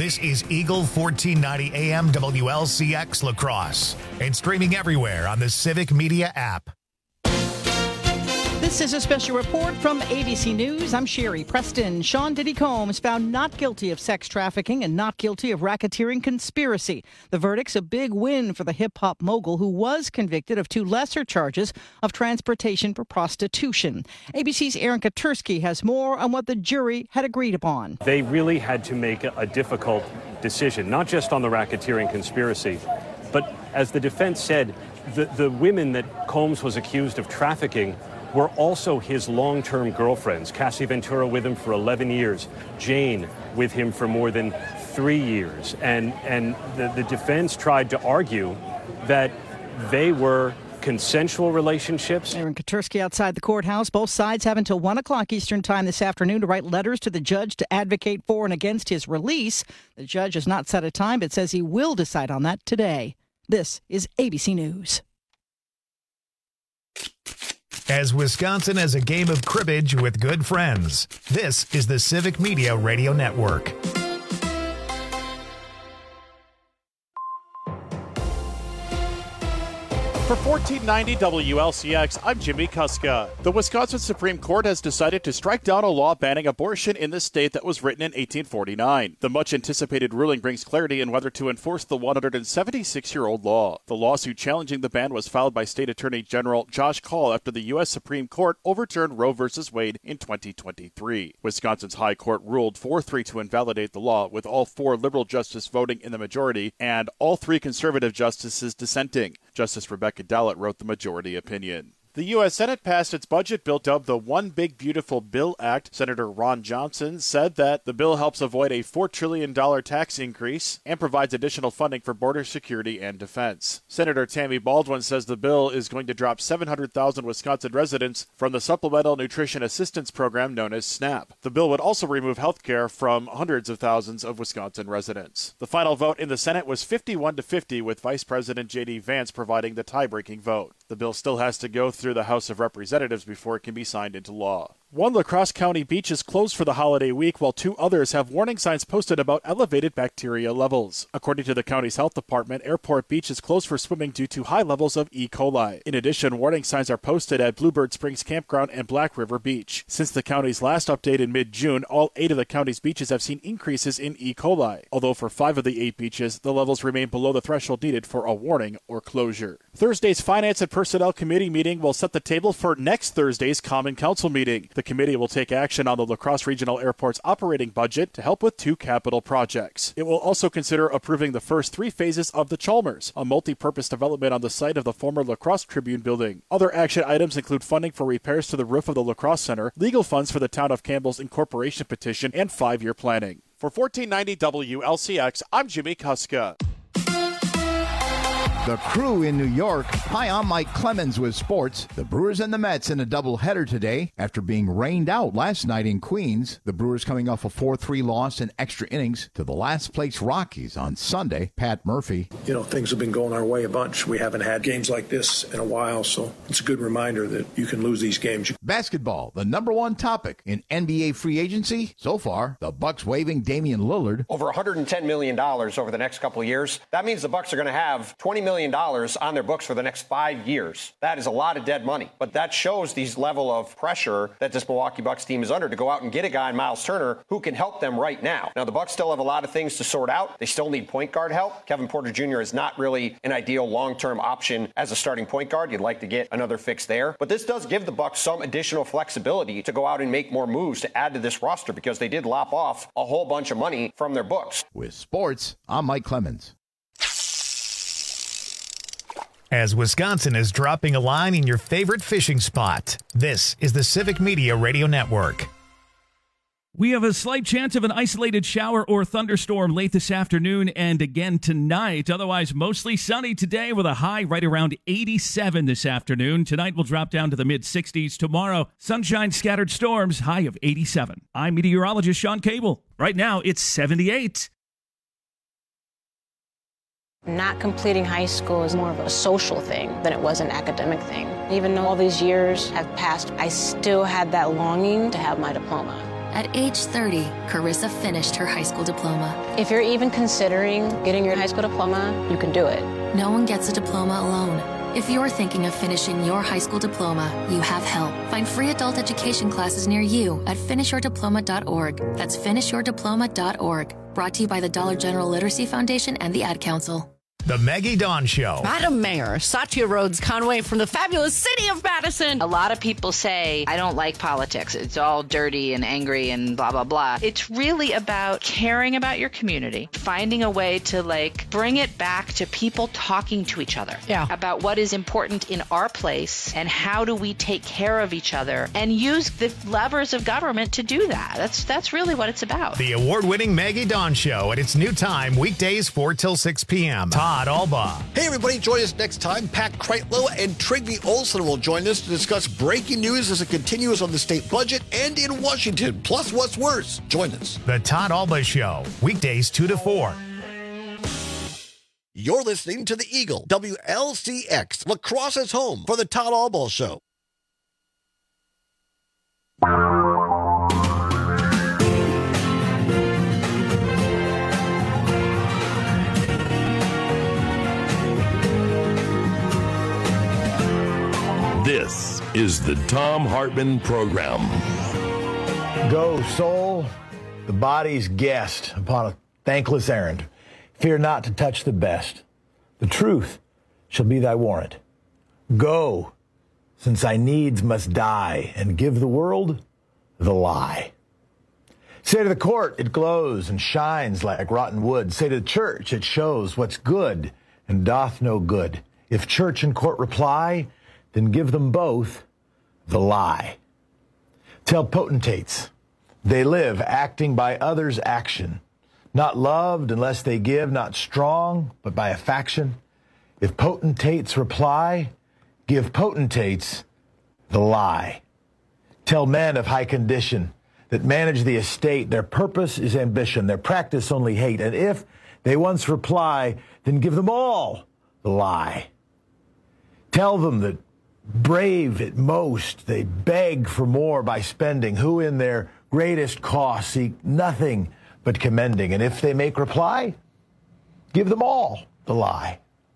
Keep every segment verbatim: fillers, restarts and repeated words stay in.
This is Eagle fourteen ninety A M W L C X La Crosse and streaming everywhere on the Civic Media app. This is a special report from A B C News. I'm Sherry Preston. Sean Diddy Combs found not guilty of sex trafficking and not guilty of racketeering conspiracy. The verdict's a big win for the hip-hop mogul who was convicted of two lesser charges of transportation for prostitution. A B C's Aaron Katursky has more on what the jury had agreed upon. They really had to make a difficult decision, not just on the racketeering conspiracy, but as the defense said, the, the women that Combs was accused of trafficking were also his long-term girlfriends. Cassie Ventura with him for eleven years, Jane with him for more than three years. And, and the, the defense tried to argue that they were consensual relationships. Aaron Katursky outside the courthouse. Both sides have until one o'clock Eastern time this afternoon to write letters to the judge to advocate for and against his release. The judge has not set a time, but says he will decide on that today. This is A B C News. As Wisconsin has a game of cribbage with good friends, this is the Civic Media Radio Network. For fourteen ninety W L C X, I'm Jimmy Kuska. The Wisconsin Supreme Court has decided to strike down a law banning abortion in the state that was written in eighteen forty-nine. The much-anticipated ruling brings clarity in whether to enforce the one hundred seventy-six-year-old law. The lawsuit challenging the ban was filed by State Attorney General Josh Kaul after the U S Supreme Court overturned Roe v. Wade in twenty twenty-three. Wisconsin's High Court ruled four three to invalidate the law, with all four liberal justices voting in the majority and all three conservative justices dissenting. Justice Rebecca Dallett wrote the majority opinion. The U S Senate passed its budget bill dubbed the One Big Beautiful Bill Act. Senator Ron Johnson said that the bill helps avoid a four trillion dollars tax increase and provides additional funding for border security and defense. Senator Tammy Baldwin says the bill is going to drop seven hundred thousand Wisconsin residents from the Supplemental Nutrition Assistance Program known as SNAP. The bill would also remove health care from hundreds of thousands of Wisconsin residents. The final vote in the Senate was fifty-one to fifty, with Vice President J D Vance providing the tie-breaking vote. The bill still has to go through the House of Representatives before it can be signed into law. One La Crosse County beach is closed for the holiday week, while two others have warning signs posted about elevated bacteria levels. According to the county's health department, Airport Beach is closed for swimming due to high levels of E. coli. In addition, warning signs are posted at Bluebird Springs Campground and Black River Beach. Since the county's last update in mid-June, all eight of the county's beaches have seen increases in E. coli, although for five of the eight beaches, the levels remain below the threshold needed for a warning or closure. Thursday's Finance and Personnel Committee meeting will set the table for next Thursday's Common Council meeting. The committee will take action on the La Crosse Regional Airport's operating budget to help with two capital projects. It will also consider approving the first three phases of the Chalmers, a multi-purpose development on the site of the former La Crosse Tribune building. Other action items include funding for repairs to the roof of the La Crosse Center, legal funds for the Town of Campbell's incorporation petition, and five-year planning. For fourteen ninety W L C X, I'm Jimmy Kuska. The Crew in New York. Hi, I'm Mike Clemens with sports. The Brewers and the Mets in a doubleheader today. After being rained out last night in Queens, the Brewers coming off a four three loss in extra innings to the last-place Rockies on Sunday. Pat Murphy. You know, things have been going our way a bunch. We haven't had games like this in a while, so it's a good reminder that you can lose these games. Basketball, the number one topic in N B A free agency. So far, the Bucks waiving Damian Lillard. Over one hundred ten million dollars over the next couple of years. That means the Bucks are going to have twenty million dollars on their books for the next five years. That is a lot of dead money. But that shows these level of pressure that this Milwaukee Bucks team is under to go out and get a guy in Miles Turner who can help them right now. Now, the Bucks still have a lot of things to sort out. They still need point guard help. Kevin Porter Junior is not really an ideal long-term option as a starting point guard. You'd like to get another fix there. But this does give the Bucks some additional flexibility to go out and make more moves to add to this roster because they did lop off a whole bunch of money from their books. With sports, I'm Mike Clemens. As Wisconsin is dropping a line in your favorite fishing spot, this is the Civic Media Radio Network. We have a slight chance of an isolated shower or thunderstorm late this afternoon and again tonight. Otherwise, mostly sunny today with a high right around eighty-seven this afternoon. Tonight will drop down to the mid-sixties. Tomorrow, sunshine, scattered storms, high of eighty-seven. I'm meteorologist Sean Cable. Right now, it's seventy-eight. Not completing high school is more of a social thing than it was an academic thing. Even though all these years have passed, I still had that longing to have my diploma. At age thirty, Carissa finished her high school diploma. If you're even considering getting your high school diploma, you can do it. No one gets a diploma alone. If you're thinking of finishing your high school diploma, you have help. Find free adult education classes near you at finish your diploma dot org. That's finish your diploma dot org. Brought to you by the Dollar General Literacy Foundation and the Ad Council. The Maggie Dawn Show. Madam Mayor, Satya Rhodes Conway from the fabulous city of Madison. A lot of people say, I don't like politics. It's all dirty and angry and blah, blah, blah. It's really about caring about your community, finding a way to, like, bring it back to people talking to each other yeah. about what is important in our place and how do we take care of each other and use the levers of government to do that. That's, that's really what it's about. The award-winning Maggie Dawn Show at its new time, weekdays four till six p.m. Todd Alba. Hey, everybody, join us next time. Pat Kreitlow and Trygve Olsen will join us to discuss breaking news as it continues on the state budget and in Washington. Plus, what's worse? Join us. The Todd Alba Show, weekdays two to four. You're listening to the Eagle, W L C X, La Crosse's home for the Todd Alba Show. This is the Thom Hartmann Program. Go, soul, the body's guest upon a thankless errand. Fear not to touch the best. The truth shall be thy warrant. Go, since I needs must die, and give the world the lie. Say to the court, it glows and shines like rotten wood. Say to the church, it shows what's good and doth no good. If church and court reply, then give them both the lie. Tell potentates they live acting by others' action, not loved unless they give, not strong, but by a faction. If potentates reply, give potentates the lie. Tell men of high condition that manage the estate, their purpose is ambition, their practice only hate. And if they once reply, then give them all the lie. Tell them that brave at most, they beg for more by spending, who in their greatest cost seek nothing but commending. And if they make reply, give them all the lie.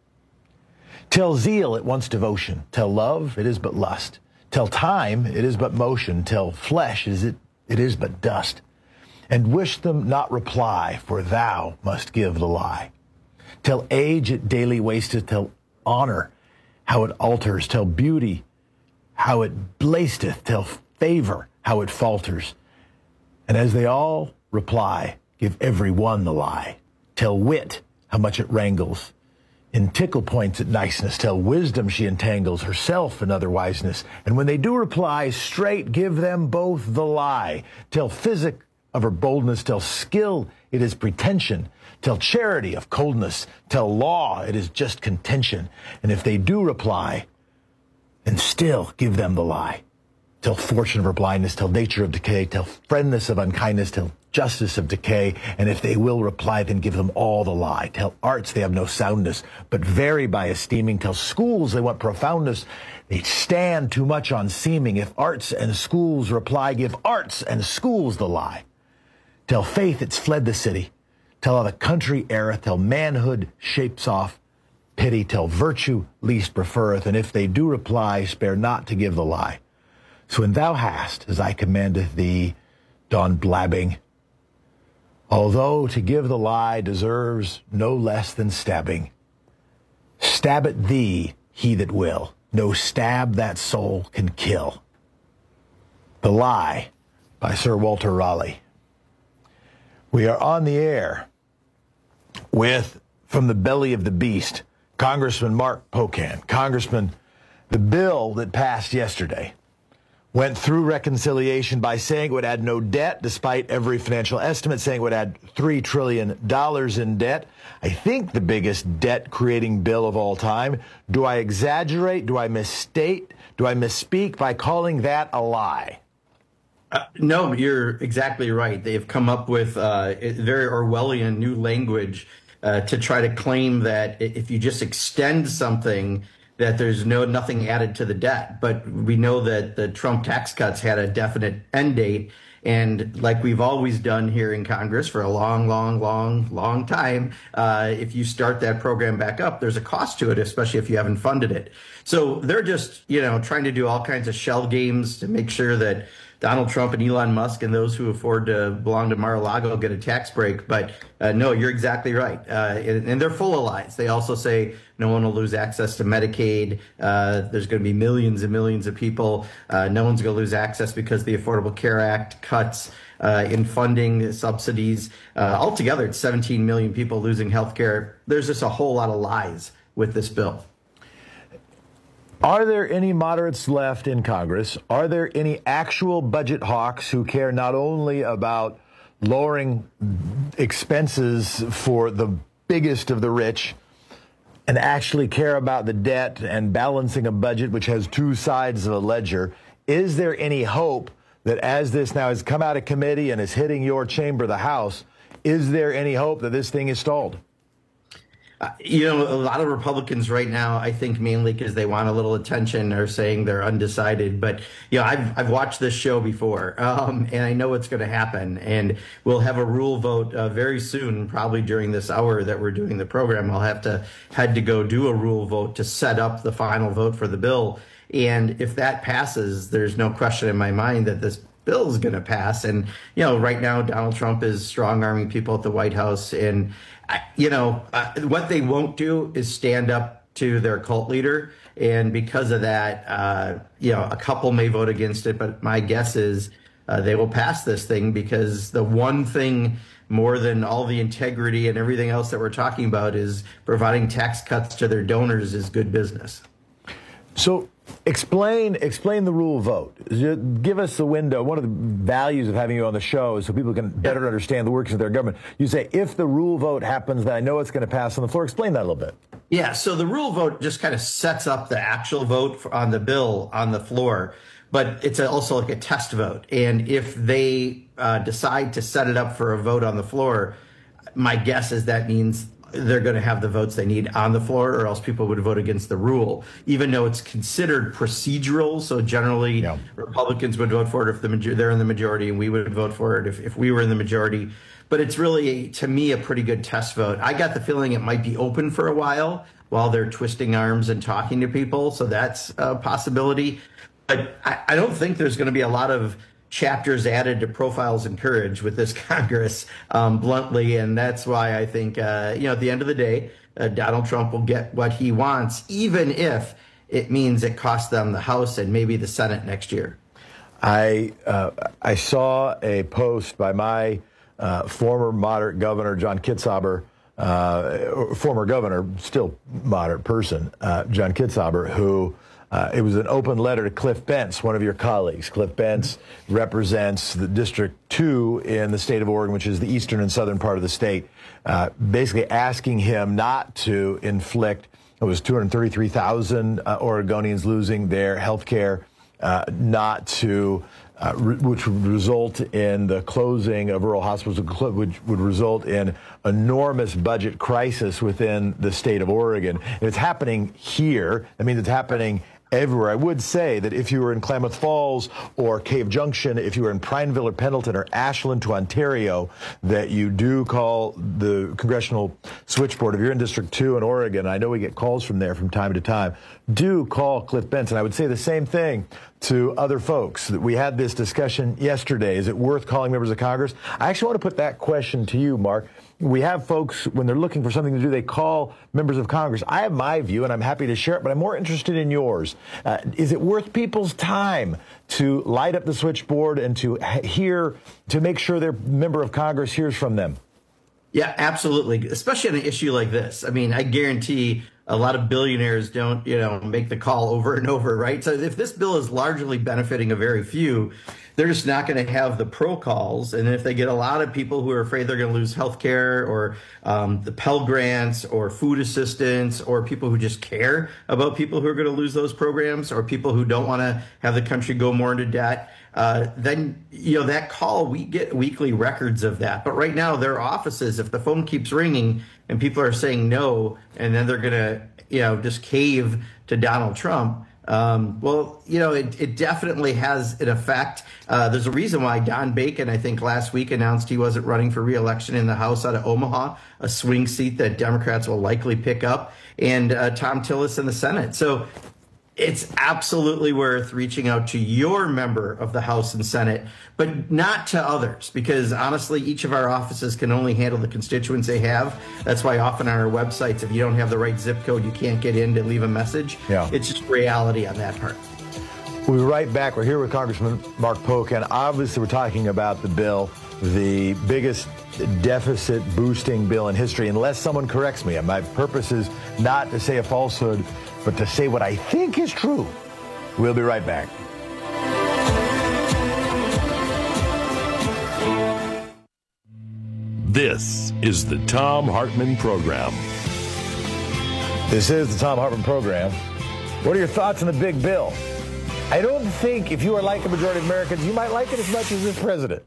Tell zeal it wants devotion. Tell love it is but lust. Tell time it is but motion. Tell flesh is it, it is but dust. And wish them not reply, for thou must give the lie. Tell age it daily wasteth. Tell honor how it alters. Tell beauty how it blasteth. Tell favor how it falters. And as they all reply, give every one the lie. Tell wit how much it wrangles. In tickle points at niceness. Tell wisdom she entangles herself in other wiseness. And when they do reply, straight give them both the lie. Tell physic of her boldness. Tell skill it is pretension. Tell charity of coldness. Tell law it is just contention. And if they do reply, then still give them the lie. Tell fortune of her blindness. Tell nature of decay. Tell friendness of unkindness. Tell justice of decay. And if they will reply, then give them all the lie. Tell arts they have no soundness, but vary by esteeming. Tell schools they want profoundness. They stand too much on seeming. If arts and schools reply, give arts and schools the lie. Tell faith it's fled the city. Tell how the country erreth. Tell manhood shapes off pity. Tell virtue least preferreth. And if they do reply, spare not to give the lie. So when thou hast, as I commandeth thee, gone blabbing, although to give the lie deserves no less than stabbing, stab at thee he that will. No stab that soul can kill. The Lie by Sir Walter Raleigh. We are on the air with, from the belly of the beast, Congressman Mark Pocan. Congressman, the bill that passed yesterday went through reconciliation by saying it would add no debt, despite every financial estimate saying it would add three trillion dollars in debt. I think the biggest debt-creating bill of all time. Do I exaggerate? Do I misstate? Do I misspeak by calling that a lie? Uh, no, you're exactly right. They've come up with uh, very Orwellian new language uh, to try to claim that if you just extend something, that there's no nothing added to the debt. But we know that the Trump tax cuts had a definite end date. And like we've always done here in Congress for a long, long, long, long time, uh, if you start that program back up, there's a cost to it, especially if you haven't funded it. So they're just, you know, trying to do all kinds of shell games to make sure that Donald Trump and Elon Musk and those who afford to belong to Mar-a-Lago get a tax break. But uh, no, you're exactly right. Uh, and, and they're full of lies. They also say no one will lose access to Medicaid. Uh, there's going to be millions and millions of people. Uh, no one's going to lose access because the Affordable Care Act cuts uh, in funding subsidies. Uh, altogether, it's seventeen million people losing health care. There's just a whole lot of lies with this bill. Are there any moderates left in Congress? Are there any actual budget hawks who care not only about lowering expenses for the biggest of the rich and actually care about the debt and balancing a budget which has two sides of a ledger? Is there any hope that as this now has come out of committee and is hitting your chamber, the House, is there any hope that this thing is stalled? Uh, you know, a lot of Republicans right now, I think mainly because they want a little attention, are saying they're undecided. But, you know, I've, I've watched this show before, um, and I know what's going to happen. And we'll have a rule vote uh, very soon, probably during this hour that we're doing the program. I'll have to had to go do a rule vote to set up the final vote for the bill. And if that passes, there's no question in my mind that this bill is going to pass. And, you know, right now, Donald Trump is strong-arming people at the White House. And, you know, uh, what they won't do is stand up to their cult leader. And because of that, uh, you know, a couple may vote against it. But my guess is uh, they will pass this thing, because the one thing more than all the integrity and everything else that we're talking about is providing tax cuts to their donors is good business. So explain explain the rule vote. Give us the window. One of the values of having you on the show is so people can better yeah. understand the workings of their government. You say if the rule vote happens, then I know it's going to pass on the floor. Explain that a little bit. Yeah, so the rule vote just kind of sets up the actual vote for, on the bill on the floor, but it's also like a test vote. And if they uh, decide to set it up for a vote on the floor, my guess is that means they're going to have the votes they need on the floor, or else people would vote against the rule, even though it's considered procedural. So generally, yeah. Republicans would vote for it if the major- they're in the majority, and we would vote for it if, if we were in the majority. But it's really, to me, a pretty good test vote. I got the feeling it might be open for a while while they're twisting arms and talking to people. So that's a possibility. But I, I don't think there's going to be a lot of chapters added to Profiles in Courage with this Congress, um, bluntly. And that's why I think, uh, you know, at the end of the day, uh, Donald Trump will get what he wants, even if it means it costs them the House and maybe the Senate next year. I uh, I saw a post by my uh, former moderate governor, John Kitzhaber, uh, former governor, still moderate person, uh, John Kitzhaber, who Uh, it was an open letter to Cliff Bentz, one of your colleagues. Cliff Bentz represents the District two in the state of Oregon, which is the eastern and southern part of the state, uh, basically asking him not to inflict, it was two hundred thirty-three thousand uh, Oregonians losing their health care, uh, not to, uh, re- which would result in the closing of rural hospitals, which would result in enormous budget crisis within the state of Oregon. And it's happening here. I mean, it's happening everywhere. I would say that if you were in Klamath Falls or Cave Junction, if you were in Prineville or Pendleton or Ashland to Ontario, that you do call the Congressional Switchboard. If you're in District two in Oregon, I know we get calls from there from time to time, do call Cliff Bentz. And I would say the same thing to other folks. We had this discussion yesterday. Is it worth calling members of Congress? I actually want to put that question to you, Mark. We have folks, when they're looking for something to do, they call members of Congress. I have my view, and I'm happy to share it, but I'm more interested in yours. Uh, is it worth people's time to light up the switchboard and to hear, to make sure their member of Congress hears from them? Yeah, absolutely, especially on an issue like this. I mean, I guarantee a lot of billionaires don't, you know, make the call over and over, right? So if this bill is largely benefiting a very few, they're just not going to have the pro calls. And if they get a lot of people who are afraid they're going to lose health care or um, the Pell Grants or food assistance, or people who just care about people who are going to lose those programs, or people who don't want to have the country go more into debt, uh, then, you know, that call, we get weekly records of that. But right now, their offices, if the phone keeps ringing and people are saying no, and then they're going to, you know, just cave to Donald Trump, Um, well, you know, it, it definitely has an effect. Uh, there's a reason why Don Bacon, I think, last week announced he wasn't running for re-election in the House out of Omaha, a swing seat that Democrats will likely pick up, and uh, Tom Tillis in the Senate. So it's absolutely worth reaching out to your member of the House and Senate, but not to others, because honestly, each of our offices can only handle the constituents they have. That's why often on our websites, if you don't have the right zip code, you can't get in to leave a message. Yeah. It's just reality on that part. We'll be right back. We're here with Congressman Mark Polk, and obviously we're talking about the bill, the biggest deficit boosting bill in history, unless someone corrects me. And my purpose is not to say a falsehood, but to say what I think is true. We'll be right back. This is the Thom Hartmann Program. This is the Thom Hartmann Program. What are your thoughts on the big bill? I don't think if you are like a majority of Americans, you might like it as much as this president.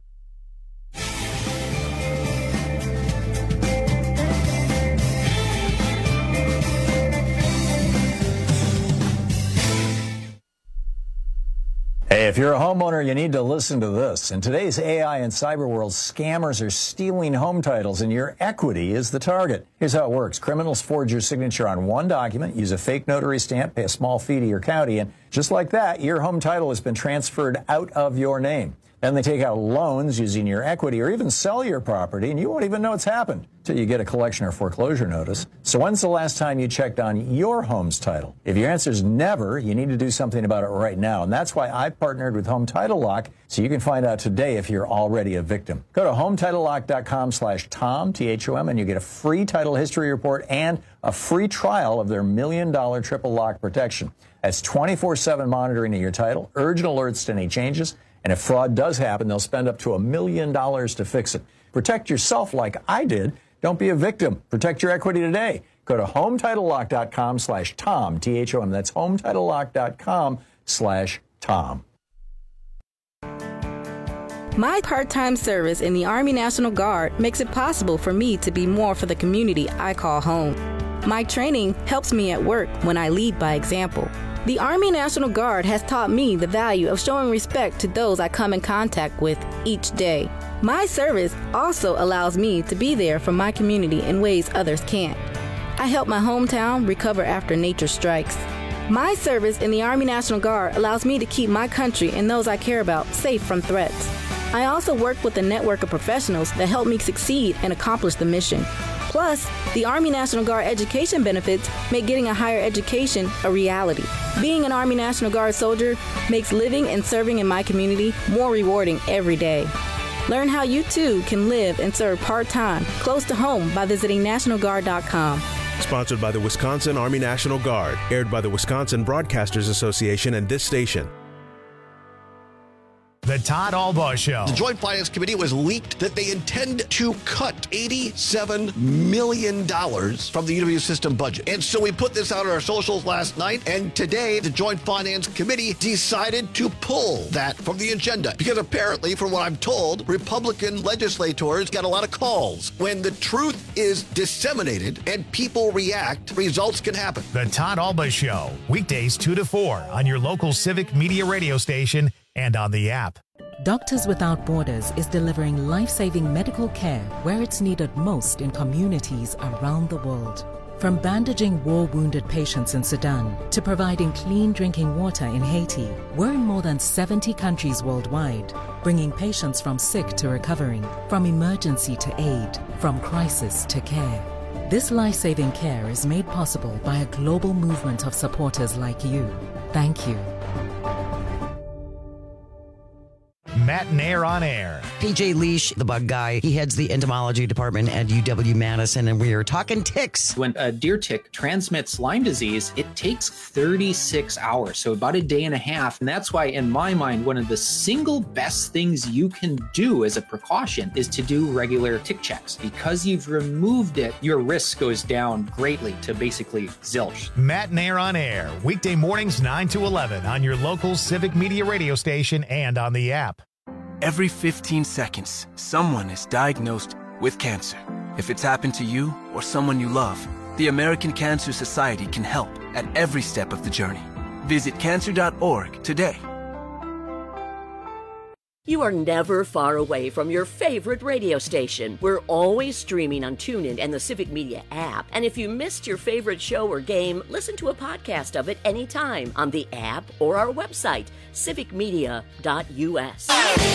Hey, if you're a homeowner, you need to listen to this. In today's A I and cyber world, scammers are stealing home titles, and your equity is the target. Here's how it works. Criminals forge your signature on one document, use a fake notary stamp, pay a small fee to your county, and just like that, your home title has been transferred out of your name. Then they take out loans using your equity or even sell your property, and you won't even know it's happened until you get a collection or foreclosure notice. So when's the last time you checked on your home's title? If your answer is never, you need to do something about it right now. And that's why I partnered with Home Title Lock, so you can find out today if you're already a victim. Go to home title lock dot com slash Tom, T H O M, and you get a free title history report and a free trial of their million dollar triple lock protection. That's twenty-four seven monitoring of your title, urgent alerts to any changes, and if fraud does happen, they'll spend up to a million dollars to fix it. Protect yourself like I did. Don't be a victim. Protect your equity today. Go to home title lock dot com slash Tom, T H O M. That's home title lock dot com slash Tom. My part-time service in the Army National Guard makes it possible for me to be more for the community I call home. My training helps me at work when I lead by example. The Army National Guard has taught me the value of showing respect to those I come in contact with each day. My service also allows me to be there for my community in ways others can't. I help my hometown recover after nature strikes. My service in the Army National Guard allows me to keep my country and those I care about safe from threats. I also work with a network of professionals that help me succeed and accomplish the mission. Plus, the Army National Guard education benefits make getting a higher education a reality. Being an Army National Guard soldier makes living and serving in my community more rewarding every day. Learn how you too can live and serve part-time close to home by visiting national guard dot com. Sponsored by the Wisconsin Army National Guard, aired by the Wisconsin Broadcasters Association and this station. The Todd Albaugh Show. The Joint Finance Committee was leaked that they intend to cut eighty-seven million dollars from the U W system budget. And so we put this out on our socials last night, and today the Joint Finance Committee decided to pull that from the agenda. Because apparently, from what I'm told, Republican legislators got a lot of calls. When the truth is disseminated and people react, results can happen. The Todd Albaugh Show, weekdays two to four on your local Civic Media radio station and on the app. Doctors Without Borders is delivering life-saving medical care where it's needed most in communities around the world. From bandaging war-wounded patients in Sudan to providing clean drinking water in Haiti, we're in more than seventy countries worldwide, bringing patients from sick to recovering, from emergency to aid, from crisis to care. This life-saving care is made possible by a global movement of supporters like you. Thank you. Matt Nair on air. P J Leash, the bug guy, he heads the entomology department at U W Madison, and we are talking ticks. When a deer tick transmits Lyme disease, it takes thirty-six hours, so about a day and a half. And that's why, in my mind, one of the single best things you can do as a precaution is to do regular tick checks. Because you've removed it, your risk goes down greatly to basically zilch. Matt Nair on air, weekday mornings nine to eleven on your local Civic Media radio station and on the app. Every fifteen seconds, someone is diagnosed with cancer. If it's happened to you or someone you love, the American Cancer Society can help at every step of the journey. Visit cancer dot org today. You are never far away from your favorite radio station. We're always streaming on TuneIn and the Civic Media app. And if you missed your favorite show or game, listen to a podcast of it anytime on the app or our website, civic media dot u s.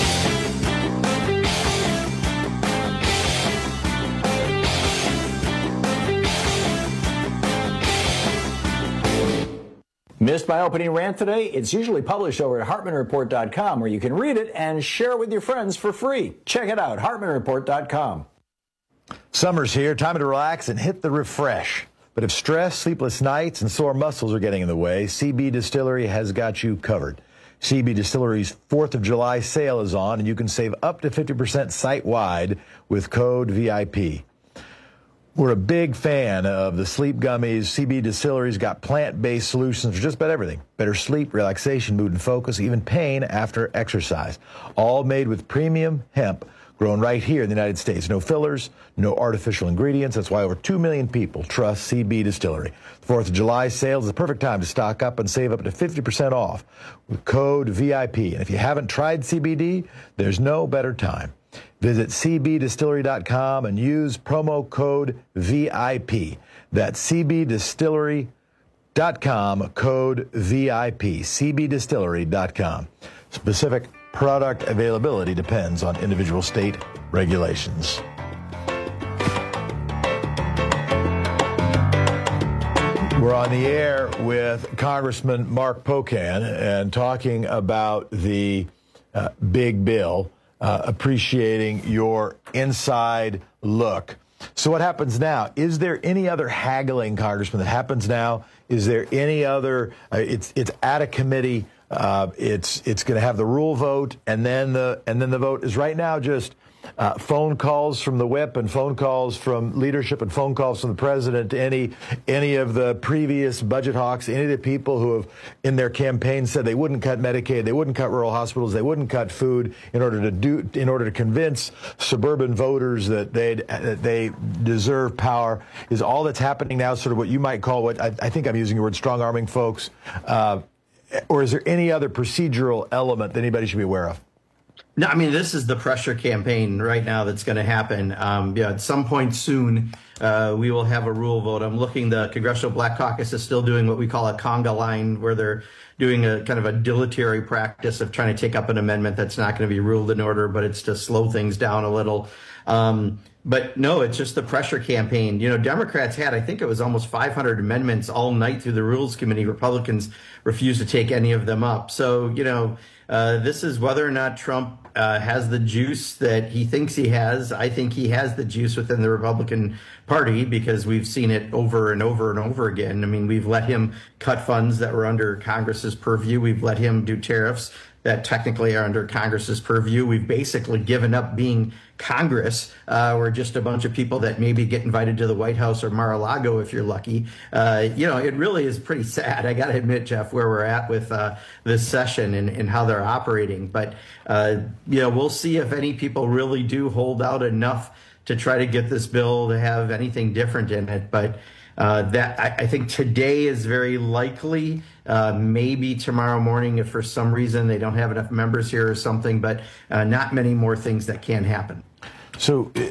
Missed my opening rant today? It's usually published over at hartman report dot com, where you can read it and share it with your friends for free. Check it out, hartman report dot com. Summer's here, time to relax and hit the refresh. But if stress, sleepless nights, and sore muscles are getting in the way, C B Distillery has got you covered. C B Distillery's fourth of July sale is on, and you can save up to fifty percent site-wide with code V I P. We're a big fan of the sleep gummies. C B Distillery's got plant-based solutions for just about everything. Better sleep, relaxation, mood and focus, even pain after exercise. All made with premium hemp grown right here in the United States. No fillers, no artificial ingredients. That's why over two million people trust C B Distillery. The fourth of July sale is the perfect time to stock up and save up to fifty percent off with code V I P. And if you haven't tried C B D, there's no better time. Visit c b distillery dot com and use promo code V I P. That's c b distillery dot com, code V I P, c b distillery dot com. Specific product availability depends on individual state regulations. We're on the air with Congressman Mark Pocan and talking about the uh, big bill. Uh, appreciating your inside look. So what happens now? Is there any other haggling, Congressman, that happens now? Is there any other? Uh, it's it's at a committee. Uh, it's it's going to have the rule vote, and then the and then the vote is right now just uh, phone calls from the whip and phone calls from leadership and phone calls from the president to any any of the previous budget hawks, any of the people who have in their campaign said they wouldn't cut Medicaid, they wouldn't cut rural hospitals, they wouldn't cut food in order to do in order to convince suburban voters that they that they deserve power. Is all that's happening now sort of what you might call what I, I think I'm using the word strong arming folks, uh, or is there any other procedural element that anybody should be aware of? No, I mean, this is the pressure campaign right now that's going to happen. Um, yeah, at some point soon, uh, we will have a rule vote. I'm looking, the Congressional Black Caucus is still doing what we call a conga line, where they're doing a kind of a dilatory practice of trying to take up an amendment that's not going to be ruled in order, but it's to slow things down a little. Um, but no, it's just the pressure campaign. You know, Democrats had, I think it was almost five hundred amendments all night through the Rules Committee. Republicans refused to take any of them up. So, you know, uh, this is whether or not Trump Uh, has the juice that he thinks he has. I think he has the juice within the Republican Party because we've seen it over and over and over again. I mean, we've let him cut funds that were under Congress's purview. We've let him do tariffs that technically are under Congress's purview. We've basically given up being Congress. Uh, we're just a bunch of people that maybe get invited to the White House or Mar-a-Lago if you're lucky. Uh, you know, it really is pretty sad, I got to admit, Jeff, where we're at with uh, this session and, and how they're operating. But, uh, you know, we'll see if any people really do hold out enough to try to get this bill to have anything different in it. But uh, that I, I think today is very likely. Uh, maybe tomorrow morning, if for some reason they don't have enough members here or something, but uh, not many more things that can happen. So uh,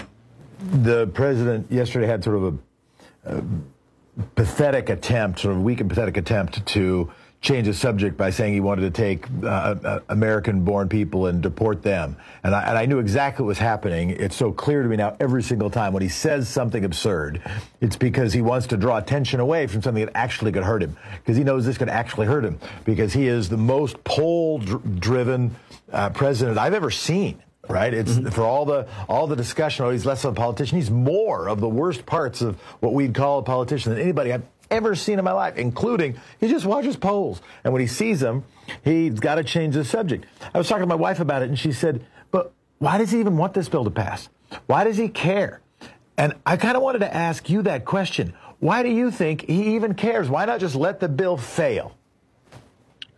the president yesterday had sort of a, a pathetic attempt, sort of weak and pathetic attempt to change the subject by saying he wanted to take uh, uh, American-born people and deport them. And I, and I knew exactly what was happening. It's so clear to me now every single time when he says something absurd, it's because he wants to draw attention away from something that actually could hurt him, because he knows this could actually hurt him, because he is the most poll-driven uh, president I've ever seen. Right? It's mm-hmm. for all the all the discussion, oh, he's less of a politician. He's more of the worst parts of what we'd call a politician than anybody I've ever seen in my life, including he just watches polls. And when he sees them, he's got to change the subject. I was talking to my wife about it, and she said, but why does he even want this bill to pass? Why does he care? And I kind of wanted to ask you that question. Why do you think he even cares? Why not just let the bill fail?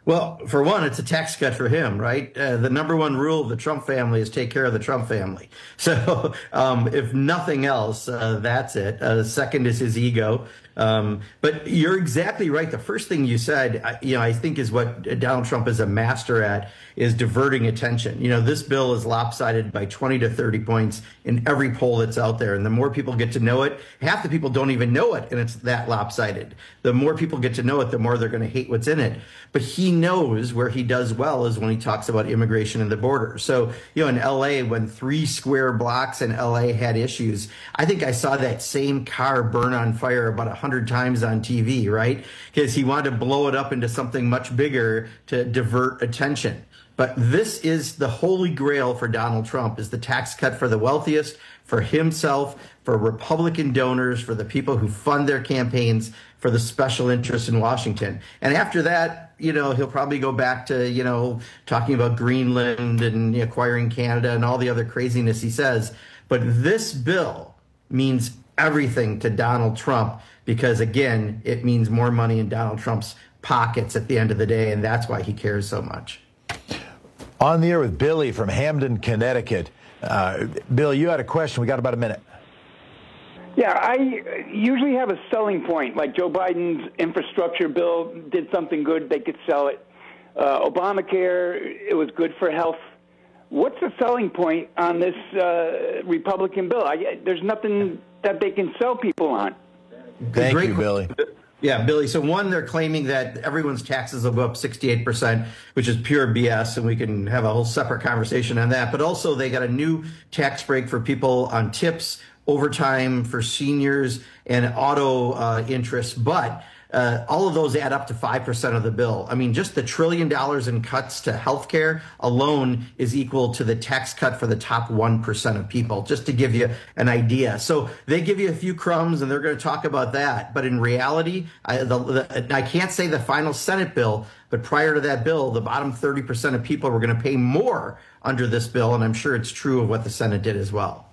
Well, for one, it's a tax cut for him, right? Uh, the number one rule of the Trump family is take care of the Trump family. So um, if nothing else, uh, that's it. Uh, second is his ego. Um, but you're exactly right. The first thing you said, I, you know, I think is what Donald Trump is a master at, is diverting attention. You know, this bill is lopsided by twenty to thirty points in every poll that's out there. And the more people get to know it, half the people don't even know it, and it's that lopsided. The more people get to know it, the more they're going to hate what's in it. But he knows where he does well is when he talks about immigration and the border. So, you know, in L A, when three square blocks in L A had issues, I think I saw that same car burn on fire about a hundred times on T V, right? Because he wanted to blow it up into something much bigger to divert attention. But this is the holy grail for Donald Trump, is the tax cut for the wealthiest, for himself, for Republican donors, for the people who fund their campaigns, for the special interests in Washington. And after that, you know, he'll probably go back to, you know, talking about Greenland and acquiring Canada and all the other craziness he says. But this bill means everything to Donald Trump because, again, it means more money in Donald Trump's pockets at the end of the day, and that's why he cares so much. On the air with Billy from Hamden, Connecticut. Uh, Bill, you had a question. We got about a minute. Yeah, I usually have a selling point. Like Joe Biden's infrastructure bill did something good, they could sell it. Uh, Obamacare, it was good for health. What's the selling point on this uh, Republican bill? I, there's nothing that they can sell people on. Thank Great you, Billy. Yeah, Billy. So one, they're claiming that everyone's taxes will go up sixty-eight percent, which is pure B S, and we can have a whole separate conversation on that. But also they got a new tax break for people on tips, overtime for seniors, and auto uh, interest. But uh, all of those add up to five percent of the bill. I mean, just the trillion dollars in cuts to healthcare alone is equal to the tax cut for the top one percent of people, just to give you an idea. So they give you a few crumbs and they're going to talk about that. But in reality, I, the, the, I can't say the final Senate bill, but prior to that bill, the bottom thirty percent of people were going to pay more under this bill. And I'm sure it's true of what the Senate did as well.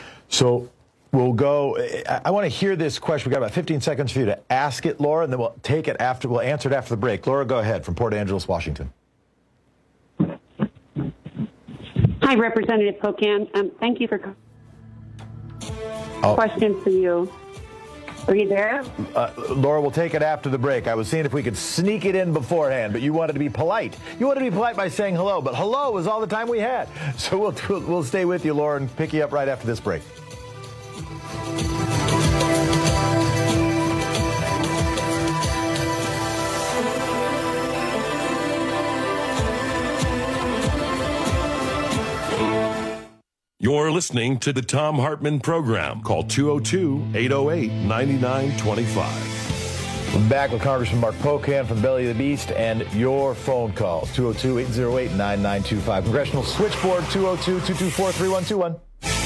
So we'll go. I, I want to hear this question. We got about fifteen seconds for you to ask it, Laura, and then we'll take it after. We'll answer it after the break. Laura, go ahead from Port Angeles, Washington. Hi, Representative Pocan. Um, thank you for. Oh. Question for you. Are you there? Uh, Laura, we'll take it after the break. I was seeing if we could sneak it in beforehand, but you wanted to be polite. You wanted to be polite by saying hello, but hello was all the time we had. So we'll we'll, we'll stay with you, Laura, and pick you up right after this break. You're listening to the Thom Hartmann Program. Call two oh two, eight oh eight, nine nine two five. I'm back with Congressman Mark Pocan from Belly of the Beast and your phone calls, two oh two, eight oh eight, nine nine two five. Congressional Switchboard, two oh two, two two four, three one two one.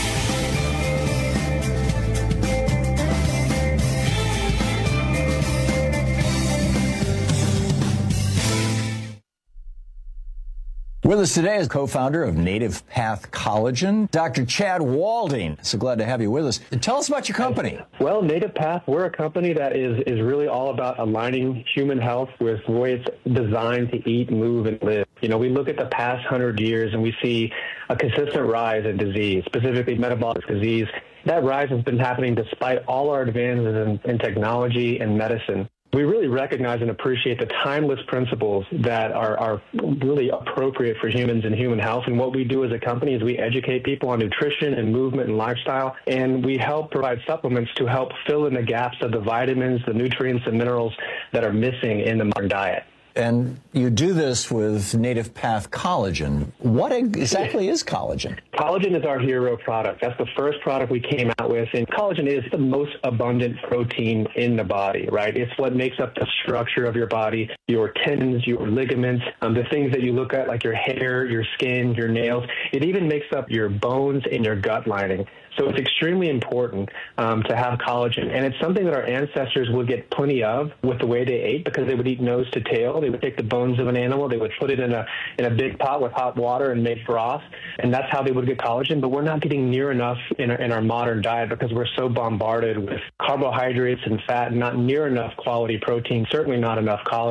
With us today is co-founder of Native Path Collagen, Doctor Chad Walding. So glad to have you with us. Tell us about your company. Well, Native Path, we're a company that is, is really all about aligning human health with the way it's designed to eat, move, and live. You know, we look at the past hundred years and we see a consistent rise in disease, specifically metabolic disease. That rise has been happening despite all our advances in, in technology and medicine. We really recognize and appreciate the timeless principles that are, are really appropriate for humans and human health. And what we do as a company is we educate people on nutrition and movement and lifestyle, and we help provide supplements to help fill in the gaps of the vitamins, the nutrients, and minerals that are missing in the modern diet. And you do this with Native Path Collagen. What exactly is collagen? Collagen is our hero product. That's the first product we came out with. And collagen is the most abundant protein in the body, right? It's what makes up the structure of your body, your tendons, your ligaments, um, the things that you look at like your hair, your skin, your nails. It even makes up your bones and your gut lining. So it's extremely important um, to have collagen. And it's something that our ancestors would get plenty of with the way they ate, because they would eat nose to tail. They would take the bones of an animal, they would put it in a in a big pot with hot water and make broth, and that's how they would get collagen. But we're not getting near enough in our, in our modern diet because we're so bombarded with carbohydrates and fat, and not near enough quality protein, certainly not enough collagen.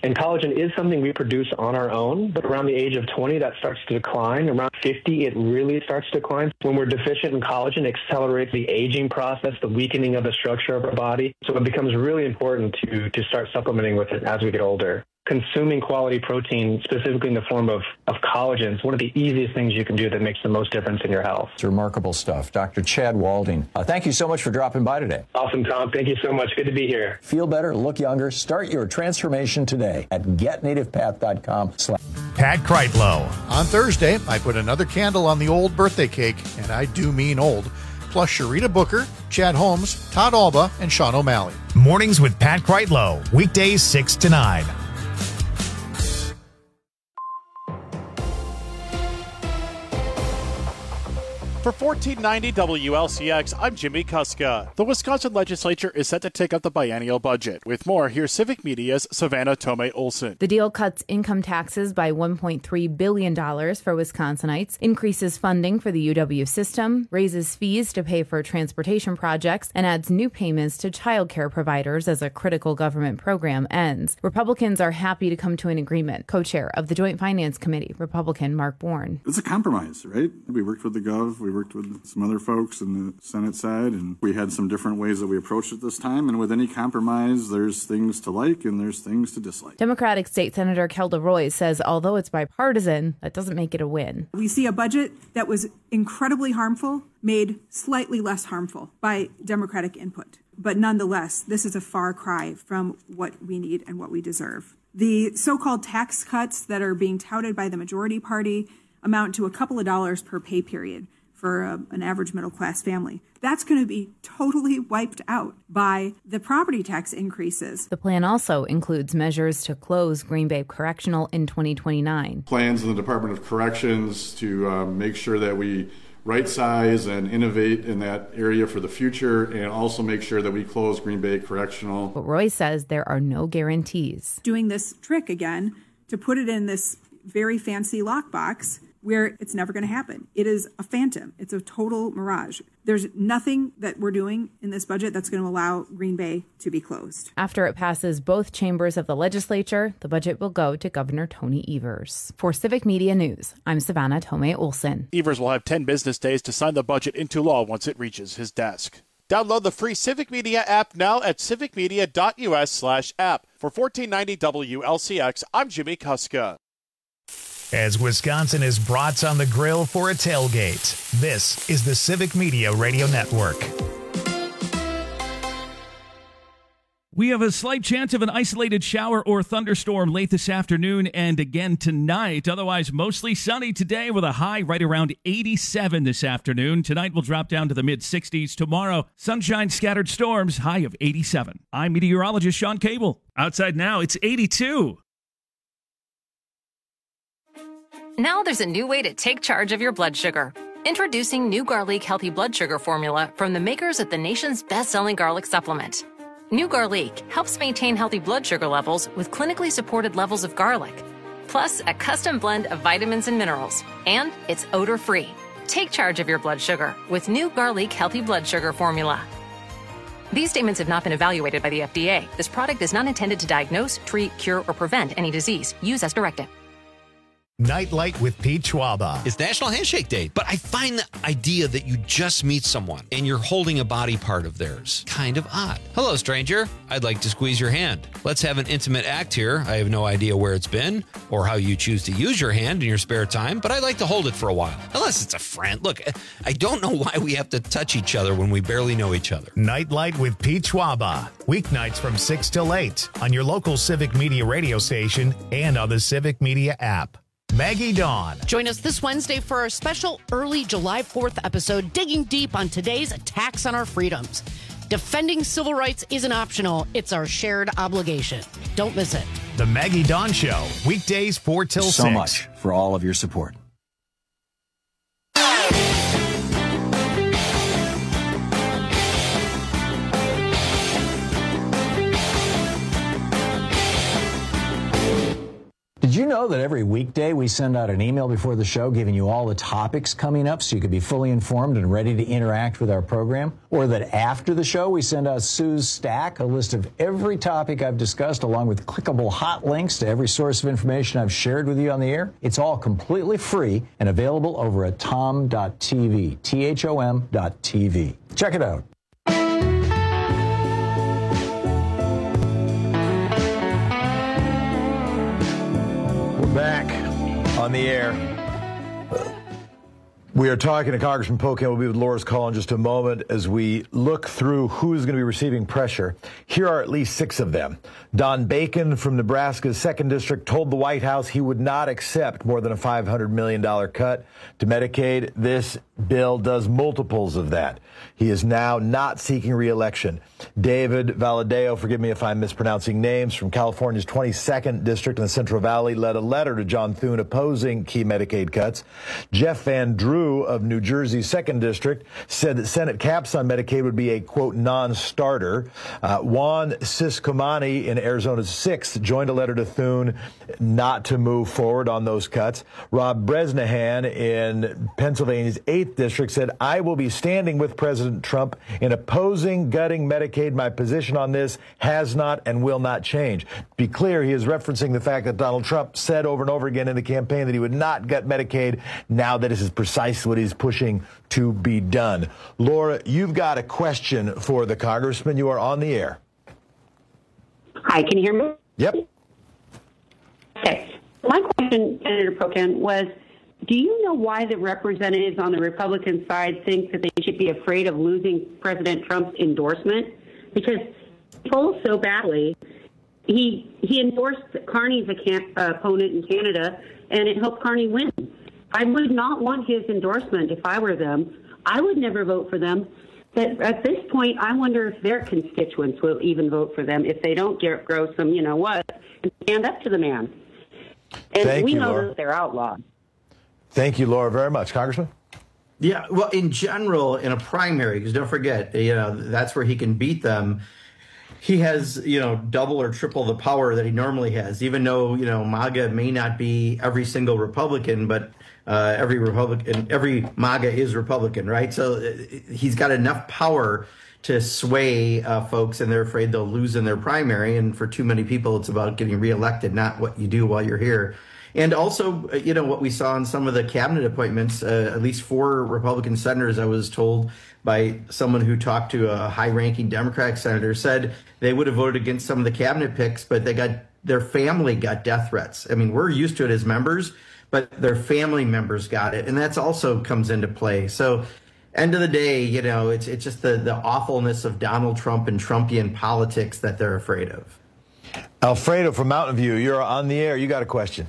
And collagen is something we produce on our own, but around the age of twenty, that starts to decline. Around fifty, it really starts to decline. When we're deficient in collagen, it accelerates the aging process, the weakening of the structure of our body. So it becomes really important to, to start supplementing with it as we get older. Consuming quality protein, specifically in the form of, of collagen, is one of the easiest things you can do that makes the most difference in your health. It's remarkable stuff. Doctor Chad Walding, uh, thank you so much for dropping by today. Awesome, Tom. Thank you so much. Good to be here. Feel better, look younger, start your transformation today at get native path dot com. Pat Kreitlow. On Thursday, I put another candle on the old birthday cake, and I do mean old, plus Sharita Booker, Chad Holmes, Todd Alba, and Sean O'Malley. Mornings with Pat Kreitlow, weekdays six to nine. For fourteen ninety W L C X, I'm Jimmy Kuska. The Wisconsin legislature is set to take up the biennial budget. With more, here's Civic Media's Savannah Tomei Olson. The deal cuts income taxes by one point three billion dollars for Wisconsinites, increases funding for the U W system, raises fees to pay for transportation projects, and adds new payments to child care providers as a critical government program ends. Republicans are happy to come to an agreement. Co-chair of the Joint Finance Committee, Republican Mark Bourne. It's a compromise, right? We worked with the Gov. We worked with some other folks in the Senate side, and we had some different ways that we approached it this time. And with any compromise, there's things to like and there's things to dislike. Democratic State Senator Kelda Roys says although it's bipartisan, that doesn't make it a win. We see a budget that was incredibly harmful, made slightly less harmful by Democratic input. But nonetheless, this is a far cry from what we need and what we deserve. The so-called tax cuts that are being touted by the majority party amount to a couple of dollars per pay period for a, an average middle-class family. That's going to be totally wiped out by the property tax increases. The plan also includes measures to close Green Bay Correctional in twenty twenty-nine. Plans in the Department of Corrections to um, make sure that we right-size and innovate in that area for the future, and also make sure that we close Green Bay Correctional. But Roy says there are no guarantees. Doing this trick again to put it in this very fancy lockbox where it's never going to happen. It is a phantom. It's a total mirage. There's nothing that we're doing in this budget that's going to allow Green Bay to be closed. After it passes both chambers of the legislature, the budget will go to Governor Tony Evers. For Civic Media News, I'm Savannah Tomei Olson. Evers will have ten business days to sign the budget into law once it reaches his desk. Download the free Civic Media app now at civicmedia.us slash app. For fourteen ninety W L C X, I'm Jimmy Kuska. As Wisconsin is brats on the grill for a tailgate, this is the Civic Media Radio Network. We have a slight chance of an isolated shower or thunderstorm late this afternoon and again tonight. Otherwise, mostly sunny today with a high right around eighty-seven this afternoon. Tonight will drop down to the mid-sixties. Tomorrow, sunshine, scattered storms, high of eighty-seven. I'm meteorologist Sean Cable. Outside now, it's eighty-two. Now there's a new way to take charge of your blood sugar. Introducing new Garlic Healthy Blood Sugar Formula from the makers of the nation's best-selling garlic supplement. New Garlic helps maintain healthy blood sugar levels with clinically supported levels of garlic, plus a custom blend of vitamins and minerals, and it's odor-free. Take charge of your blood sugar with new Garlic Healthy Blood Sugar Formula. These statements have not been evaluated by the F D A. This product is not intended to diagnose, treat, cure, or prevent any disease. Use as directed. Nightlight with Pete Schwaba. It's National Handshake Day, but I find the idea that you just meet someone and you're holding a body part of theirs kind of odd. Hello, stranger. I'd like to squeeze your hand. Let's have an intimate act here. I have no idea where it's been or how you choose to use your hand in your spare time, but I'd like to hold it for a while. Unless it's a friend. Look, I don't know why we have to touch each other when we barely know each other. Nightlight with Pete Schwaba. Weeknights from six till eight on your local Civic Media radio station and on the Civic Media app. Maggie Dawn. Join us this Wednesday for our special early July fourth episode, digging deep on today's attacks on our freedoms. Defending civil rights isn't optional. It's our shared obligation. Don't miss it. The Maggie Dawn Show, weekdays four till six. So much for all of your support. Did you know know that every weekday we send out an email before the show giving you all the topics coming up so you can be fully informed and ready to interact with our program? Or that after the show we send out Sue's Stack, a list of every topic I've discussed along with clickable hot links to every source of information I've shared with you on the air? It's all completely free and available over at tom dot t v, T H O M dot T V. Check it out. Back on the air. We are talking to Congressman Pocan. We'll be with Laura's call in just a moment as we look through who is going to be receiving pressure. Here are at least six of them. Don Bacon from Nebraska's second District told the White House he would not accept more than a five hundred million dollars cut to Medicaid. This bill does multiples of that. He is now not seeking re-election. David Valadeo, forgive me if I'm mispronouncing names, from California's twenty-second District in the Central Valley, led a letter to John Thune opposing key Medicaid cuts. Jeff Van Drew of New Jersey's second District said that Senate caps on Medicaid would be a, quote, non-starter. Uh, Juan Ciscomani in Arizona's sixth joined a letter to Thune not to move forward on those cuts. Rob Bresnahan in Pennsylvania's eighth District said, I will be standing with President Trump in opposing gutting Medicaid. My position on this has not and will not change. To be clear, he is referencing the fact that Donald Trump said over and over again in the campaign that he would not gut Medicaid. Now that this is precisely what he's pushing to be done. Laura, you've got a question for the congressman. You are on the air. Hi, can you hear me? Yep. Okay. My question, Senator Pocan, was, do you know why the representatives on the Republican side think that they should be afraid of losing President Trump's endorsement? Because he polls so badly. He he endorsed Carney's opponent in Canada, and it helped Carney win. I would not want his endorsement if I were them. I would never vote for them. But at this point, I wonder if their constituents will even vote for them if they don't get, grow some, you know what, and stand up to the man. And Thank we you, know Laura. that they're outlawed. Thank you, Laura, very much. Congressman? Yeah, well, in general, in a primary, because don't forget, you know, that's where he can beat them. He has, you know, double or triple the power that he normally has, even though, you know, MAGA may not be every single Republican, but uh, every Republican, every MAGA is Republican, right? So uh, he's got enough power to sway uh, folks, and they're afraid they'll lose in their primary. And for too many people, it's about getting reelected, not what you do while you're here. And also, you know, what we saw in some of the cabinet appointments, uh, at least four Republican senators, I was told by someone who talked to a high-ranking Democratic senator, said they would have voted against some of the cabinet picks, but they got their family got death threats. I mean, we're used to it as members, but their family members got it, and that's also comes into play. So, end of the day, you know, it's it's just the the awfulness of Donald Trump and Trumpian politics that they're afraid of. Alfredo from Mountain View, you're on the air. You got a question.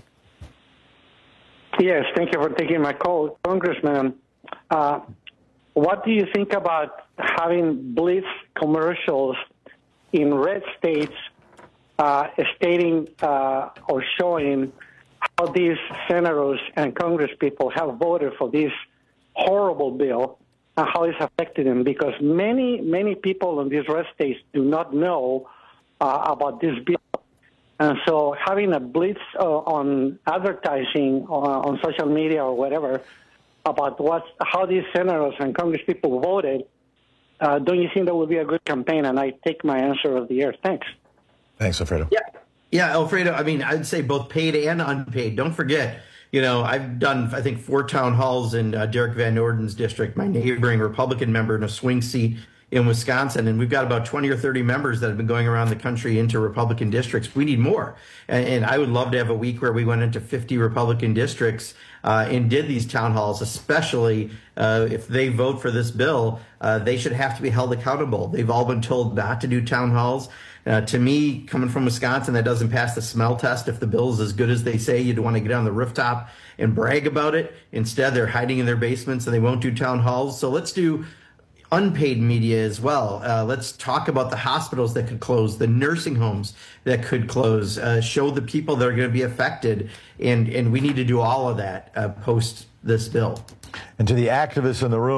Yes, thank you for taking my call. Congressman, uh, what do you think about having blitz commercials in red states uh, stating uh, or showing how these senators and congresspeople have voted for this horrible bill and how it's affected them? Because many, many people in these red states do not know uh, about this bill. And so having a blitz uh, on advertising uh, on social media or whatever about what, how these senators and congresspeople voted, uh, don't you think that would be a good campaign? And I take my answer of the air. Thanks. Thanks, Alfredo. Yeah, yeah, Alfredo, I mean, I'd say both paid and unpaid. Don't forget, you know, I've done, I think, four town halls in uh, Derek Van Norden's district, my neighboring Republican member in a swing seat in Wisconsin, and we've got about twenty or thirty members that have been going around the country into Republican districts. We need more. And, and I would love to have a week where we went into fifty Republican districts uh, and did these town halls, especially uh, if they vote for this bill. Uh, they should have to be held accountable. They've all been told not to do town halls. Uh, to me, coming from Wisconsin, that doesn't pass the smell test. If the bill is as good as they say, you'd want to get on the rooftop and brag about it. Instead, they're hiding in their basements and they won't do town halls. So let's do unpaid media as well. Uh, let's talk about the hospitals that could close, the nursing homes that could close, uh, show the people that are going to be affected. And, and we need to do all of that uh, post this bill. And to the activists in the room,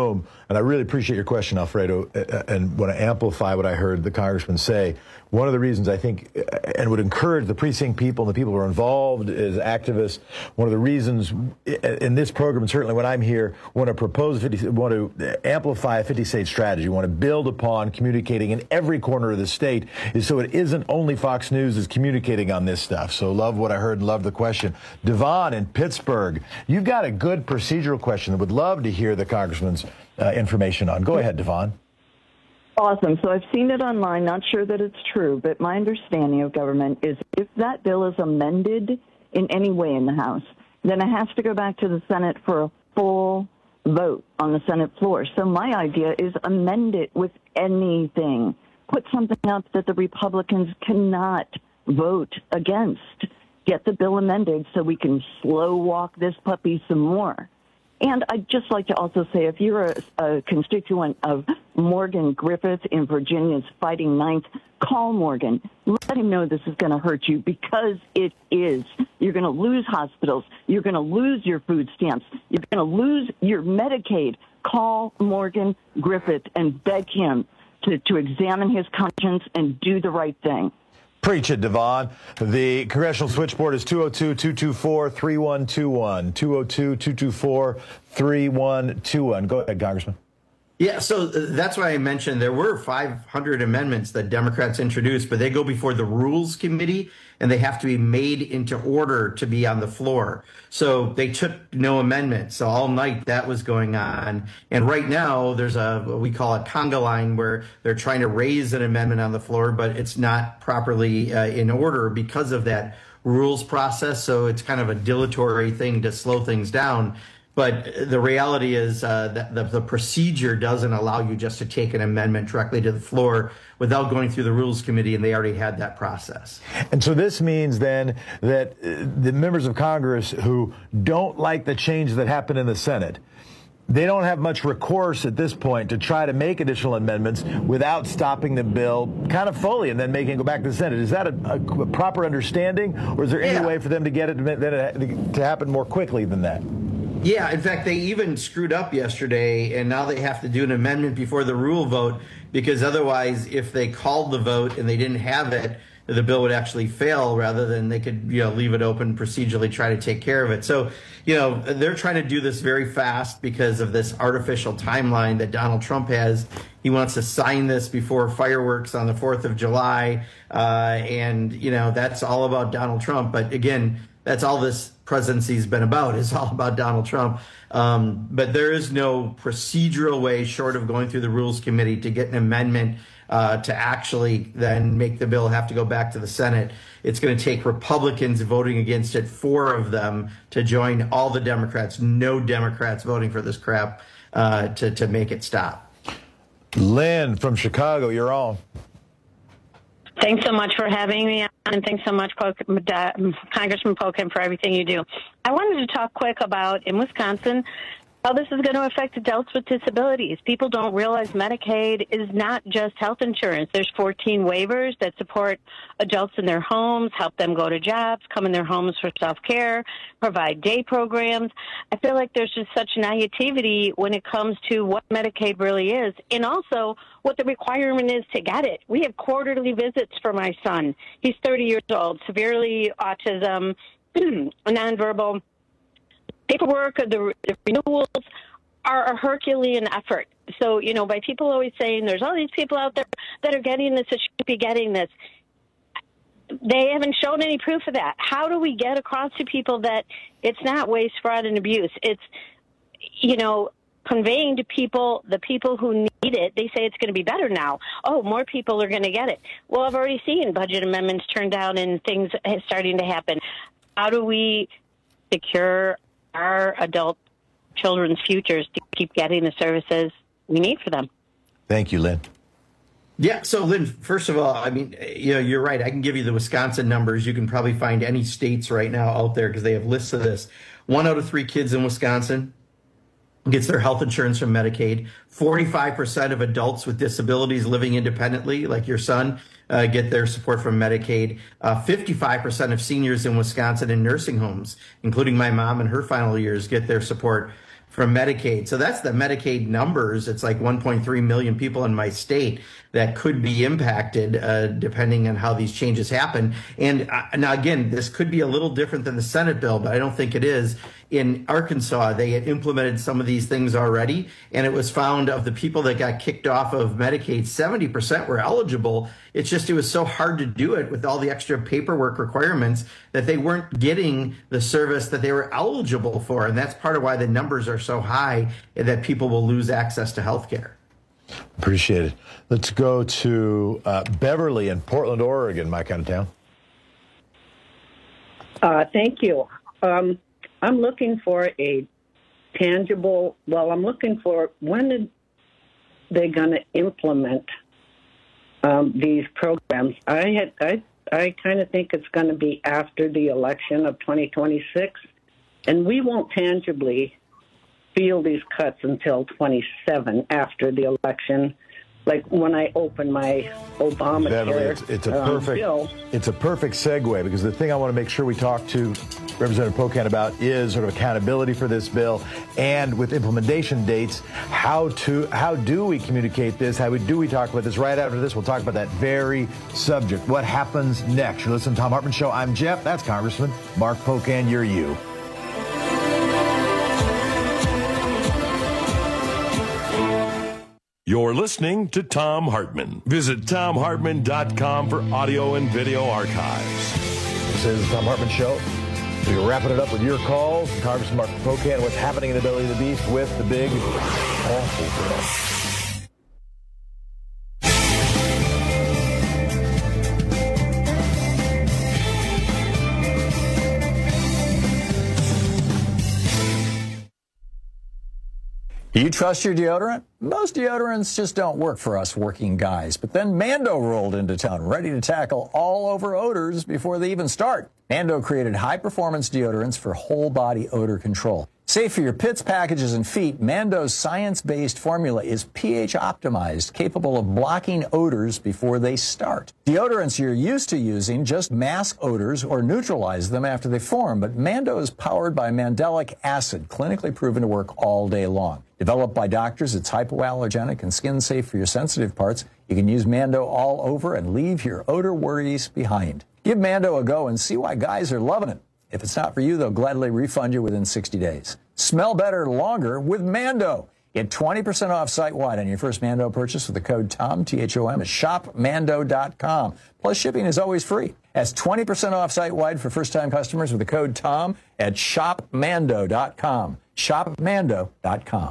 and I really appreciate your question, Alfredo, and want to amplify what I heard the congressman say. One of the reasons I think, and would encourage the precinct people and the people who are involved as activists, one of the reasons in this program, and certainly when I'm here, want to propose, fifty, want to amplify a fifty-state strategy, want to build upon communicating in every corner of the state, is so it isn't only Fox News is communicating on this stuff. So love what I heard and love the question. Devon in Pittsburgh, you've got a good procedural question that would love to hear the congressman's uh, information on. Go ahead, Devon. Awesome. So I've seen it online, not sure that it's true, but my understanding of government is if that bill is amended in any way in the House, then it has to go back to the Senate for a full vote on the Senate floor. So my idea is amend it with anything. Put something up that the Republicans cannot vote against. Get the bill amended so we can slow walk this puppy some more. And I'd just like to also say, if you're a, a constituent of Morgan Griffith in Virginia's Fighting Ninth, call Morgan. Let him know this is going to hurt you, because it is. You're going to lose hospitals. You're going to lose your food stamps. You're going to lose your Medicaid. Call Morgan Griffith and beg him to, to examine his conscience and do the right thing. Preach it, Devon. The Congressional Switchboard is two oh two, two two four, three one two one. two oh two, two two four, three one two one. Go ahead, Congressman. Yeah, so that's why I mentioned there were five hundred amendments that Democrats introduced, but they go before the Rules Committee, and they have to be made into order to be on the floor. So they took no amendments. So all night that was going on. And right now there's a, what we call a conga line, where they're trying to raise an amendment on the floor, but it's not properly uh, in order because of that rules process. So it's kind of a dilatory thing to slow things down. But the reality is uh, that the, the procedure doesn't allow you just to take an amendment directly to the floor without going through the Rules Committee, and they already had that process. And so this means then that uh, the members of Congress who don't like the change that happened in the Senate, they don't have much recourse at this point to try to make additional amendments without stopping the bill kind of fully and then making it go back to the Senate. Is that a, a proper understanding, or is there any yeah. way for them to get it to, to happen more quickly than that? Yeah, in fact, they even screwed up yesterday, and now they have to do an amendment before the rule vote, because otherwise, if they called the vote and they didn't have it, the bill would actually fail, rather than they could, you know, leave it open, procedurally try to take care of it. So, you know, they're trying to do this very fast because of this artificial timeline that Donald Trump has. He wants to sign this before fireworks on the fourth of July. Uh, and, you know, that's all about Donald Trump. But again, that's all this presidency's been about, is all about Donald Trump. Um, but there is no procedural way, short of going through the Rules Committee, to get an amendment uh, to actually then make the bill have to go back to the Senate. It's going to take Republicans voting against it, four of them, to join all the Democrats, no Democrats voting for this crap, uh, to, to make it stop. Lynn from Chicago, you're on. Thanks so much for having me on, and thanks so much, Congressman Pocan, for everything you do. I wanted to talk quick about, in Wisconsin, how this is going to affect adults with disabilities. People don't realize Medicaid is not just health insurance. There's fourteen waivers that support adults in their homes, help them go to jobs, come in their homes for self-care, provide day programs. I feel like there's just such naivety when it comes to what Medicaid really is, and also what the requirement is to get it. We have quarterly visits for my son. He's thirty years old, severely autism, nonverbal. Paperwork, the, the renewals are a Herculean effort. So, you know, by people always saying there's all these people out there that are getting this that should be getting this, they haven't shown any proof of that. How do we get across to people that it's not waste, fraud, and abuse? It's, you know, conveying to people, the people who need it, they say it's going to be better now. Oh, more people are going to get it. Well, I've already seen budget amendments turned down and things starting to happen. How do we secure our adult children's futures to keep getting the services we need for them? Thank you, Lynn. Yeah, so Lynn, first of all, I mean, you know, you're right. I can give you the Wisconsin numbers. You can probably find any states right now out there because they have lists of this. One out of three kids in Wisconsin gets their health insurance from Medicaid. forty-five percent of adults with disabilities living independently, like your son, uh, get their support from Medicaid. Uh, fifty-five percent of seniors in Wisconsin in nursing homes, including my mom in her final years, get their support from Medicaid. So that's the Medicaid numbers. It's like one point three million people in my state that could be impacted uh, depending on how these changes happen. And uh, now, again, this could be a little different than the Senate bill, but I don't think it is. In Arkansas, they had implemented some of these things already, and it was found of the people that got kicked off of Medicaid, seventy percent were eligible. It's just it was so hard to do it with all the extra paperwork requirements that they weren't getting the service that they were eligible for. And that's part of why the numbers are so high and that people will lose access to health care. Appreciate it. Let's go to uh, Beverly in Portland, Oregon, my kind of town. Uh, thank you. Um, I'm looking for a tangible, well, I'm looking for when are they going to implement um, these programs? I had, I, I kind of think it's going to be after the election of twenty twenty-six, and we won't tangibly feel these cuts until twenty-seven after the election. Like when I open my Obamacare Beverly, it's, it's a um, perfect bill. It's a perfect segue, because the thing I want to make sure we talk to Representative Pocan about is sort of accountability for this bill, and with implementation dates, how to how do we communicate this? How do we talk about this? Right after this, we'll talk about that very subject. What happens next? You're listening to the Thom Hartmann Show. I'm Jeff. That's Congressman Mark Pocan. You're you. You're listening to Thom Hartmann. Visit Thom Hartmann dot com for audio and video archives. This is the Thom Hartmann Show. We're wrapping it up with your calls. Congressman Mark Pocan, what's happening in the belly of the beast with the big, awful bill. Do you trust your deodorant? Most deodorants just don't work for us working guys. But then Mando rolled into town, ready to tackle all over odors before they even start. Mando created high-performance deodorants for whole-body odor control. Safe for your pits, packages, and feet, Mando's science-based formula is pH-optimized, capable of blocking odors before they start. Deodorants you're used to using just mask odors or neutralize them after they form, but Mando is powered by mandelic acid, clinically proven to work all day long. Developed by doctors, it's hypoallergenic and skin-safe for your sensitive parts. You can use Mando all over and leave your odor worries behind. Give Mando a go and see why guys are loving it. If it's not for you, they'll gladly refund you within sixty days. Smell better longer with Mando. Get twenty percent off site-wide on your first Mando purchase with the code TOM, T H O M, at shop mando dot com. Plus, shipping is always free. That's twenty percent off site-wide for first-time customers with the code TOM at shop mando dot com. shop mando dot com.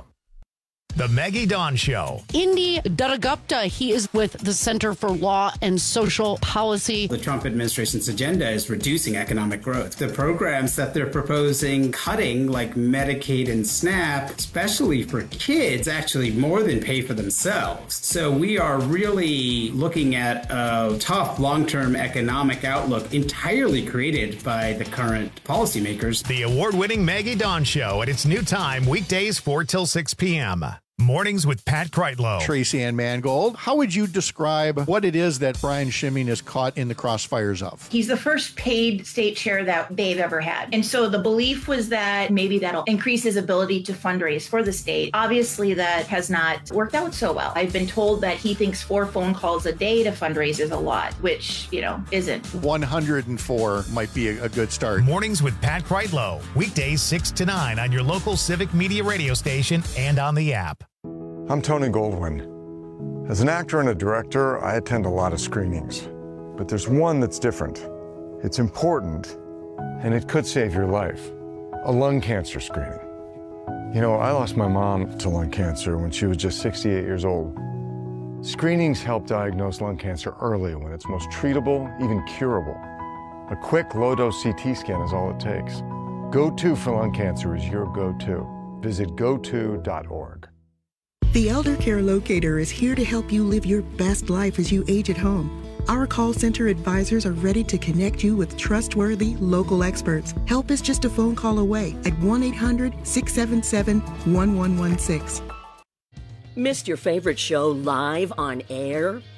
The Maggie Dawn Show. Indy Dattagupta, he is with the Center for Law and Social Policy. The Trump administration's agenda is reducing economic growth. The programs that they're proposing cutting, like Medicaid and SNAP, especially for kids, actually more than pay for themselves. So we are really looking at a tough long-term economic outlook entirely created by the current policymakers. The award-winning Maggie Dawn Show at its new time, weekdays four till six p.m. Mornings with Pat Kreitlow. Tracy Ann Mangold, how would you describe what it is that Brian Schimming is caught in the crossfires of? He's the first paid state chair that they've ever had. And so the belief was that maybe that'll increase his ability to fundraise for the state. Obviously, that has not worked out so well. I've been told that he thinks four phone calls a day to fundraise is a lot, which, you know, isn't. one hundred four might be a, a good start. Mornings with Pat Kreitlow. Weekdays six to nine on your local Civic Media radio station and on the app. I'm Tony Goldwyn. As an actor and a director, I attend a lot of screenings. But there's one that's different. It's important, and it could save your life. A lung cancer screening. You know, I lost my mom to lung cancer when she was just sixty-eight years old. Screenings help diagnose lung cancer early when it's most treatable, even curable. A quick low-dose C T scan is all it takes. Go To for lung cancer is your go-to. Visit go to dot org. The Elder Care Locator is here to help you live your best life as you age at home. Our call center advisors are ready to connect you with trustworthy local experts. Help is just a phone call away at one eight hundred, six seven seven, one one one six. Missed your favorite show live on air?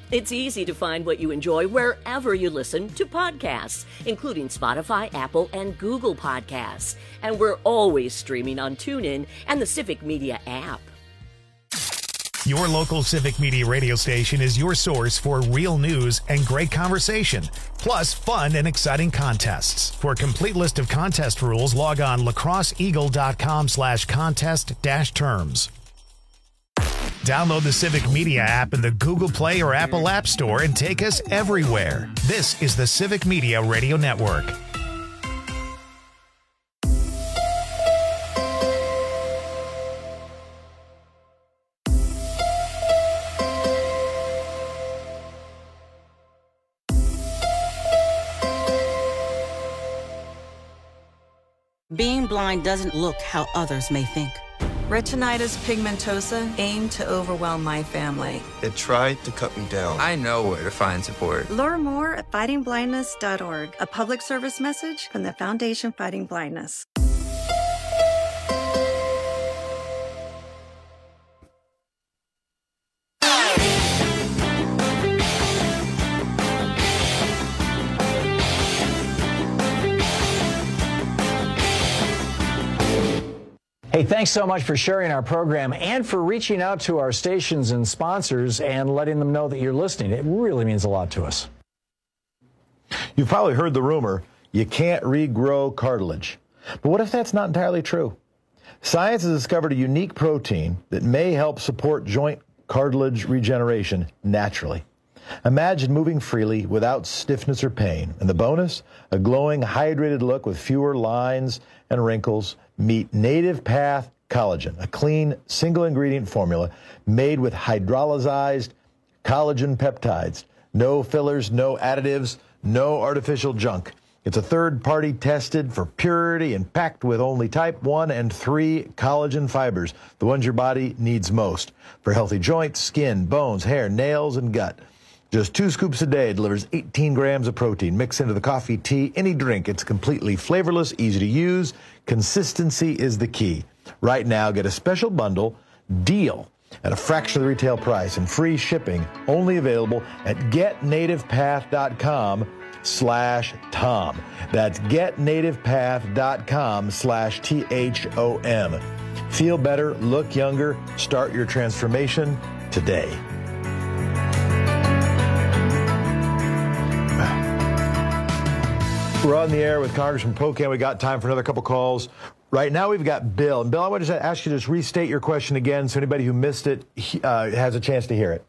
It's easy to find what you enjoy wherever you listen to podcasts, including Spotify, Apple, and Google Podcasts. And we're always streaming on TuneIn and the Civic Media app. Your local Civic Media radio station is your source for real news and great conversation, plus fun and exciting contests. For a complete list of contest rules, log on lacrosseeagle.com slash contest dash terms. Download the Civic Media app in the Google Play or Apple App Store and take us everywhere. This is the Civic Media Radio Network. Being blind doesn't look how others may think. Retinitis pigmentosa aimed to overwhelm my family. It tried to cut me down. I know where to find support. Learn more at fighting blindness dot org, a public service message from the Foundation Fighting Blindness. Hey, thanks so much for sharing our program and for reaching out to our stations and sponsors and letting them know that you're listening. It really means a lot to us. You've probably heard the rumor, you can't regrow cartilage. But what if that's not entirely true? Science has discovered a unique protein that may help support joint cartilage regeneration naturally. Imagine moving freely without stiffness or pain. And the bonus? A glowing, hydrated look with fewer lines and wrinkles. Meet Native Path Collagen, a clean, single-ingredient formula made with hydrolyzed collagen peptides. No fillers, no additives, no artificial junk. It's a third-party tested for purity and packed with only type one and three collagen fibers, the ones your body needs most, for healthy joints, skin, bones, hair, nails, and gut. Just two scoops a day delivers eighteen grams of protein. Mix into the coffee, tea, any drink. It's completely flavorless, easy to use. Consistency is the key. Right now, get a special bundle deal at a fraction of the retail price and free shipping, only available at getnativepath.com slash Tom. That's getnativepath.com slash T H O M. Feel better, look younger, start your transformation today. We're on the air with Congressman Pocan. We got time for another couple calls. Right now we've got Bill. And Bill, I want to ask you to just restate your question again so anybody who missed it uh, has a chance to hear it.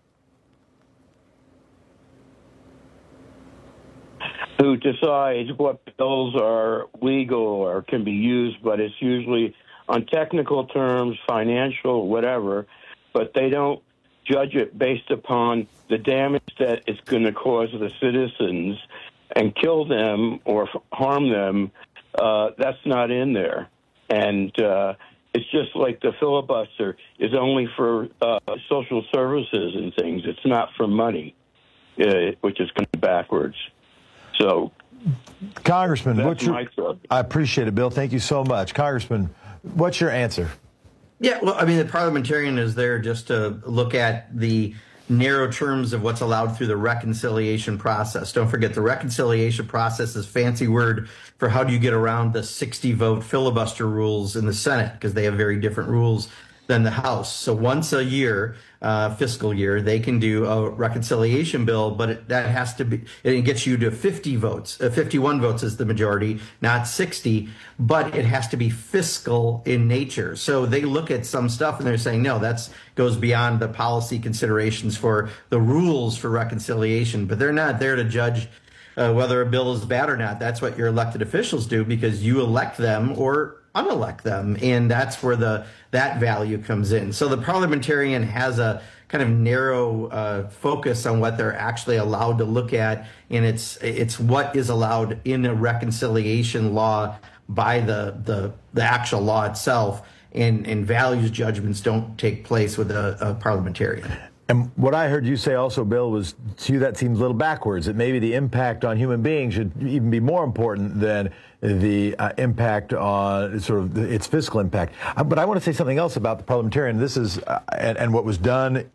Who decides what bills are legal or can be used, but it's usually on technical terms, financial, whatever, but they don't judge it based upon the damage that it's going to cause the citizens and kill them or harm them. Uh, that's not in there. And uh, it's just like the filibuster is only for uh, social services and things. It's not for money, uh, which is kind of backwards. So, Congressman, what's your, my thought. I appreciate it, Bill. Thank you so much. Congressman, what's your answer? Yeah, well, I mean, the parliamentarian is there just to look at the narrow terms of what's allowed through the reconciliation process. Don't forget, the reconciliation process is a fancy word for how do you get around the sixty vote filibuster rules in the Senate, because they have very different rules than the House. So once a year, uh, fiscal year, they can do a reconciliation bill, but it, that has to be, it gets you to fifty votes. Uh, fifty-one votes is the majority, not sixty, but it has to be fiscal in nature. So they look at some stuff and they're saying, no, that's goes beyond the policy considerations for the rules for reconciliation, but they're not there to judge uh, whether a bill is bad or not. That's what your elected officials do, because you elect them or unelect them, and that's where the that value comes in. So the parliamentarian has a kind of narrow uh, focus on what they're actually allowed to look at, and it's it's what is allowed in a reconciliation law by the the, the actual law itself, and, and values judgments don't take place with a, a parliamentarian. And what I heard you say also, Bill, was to you that seems a little backwards, that maybe the impact on human beings should even be more important than the uh, impact on sort of the, its fiscal impact. Uh, but I want to say something else about the parliamentarian. This is, uh, and, and what was done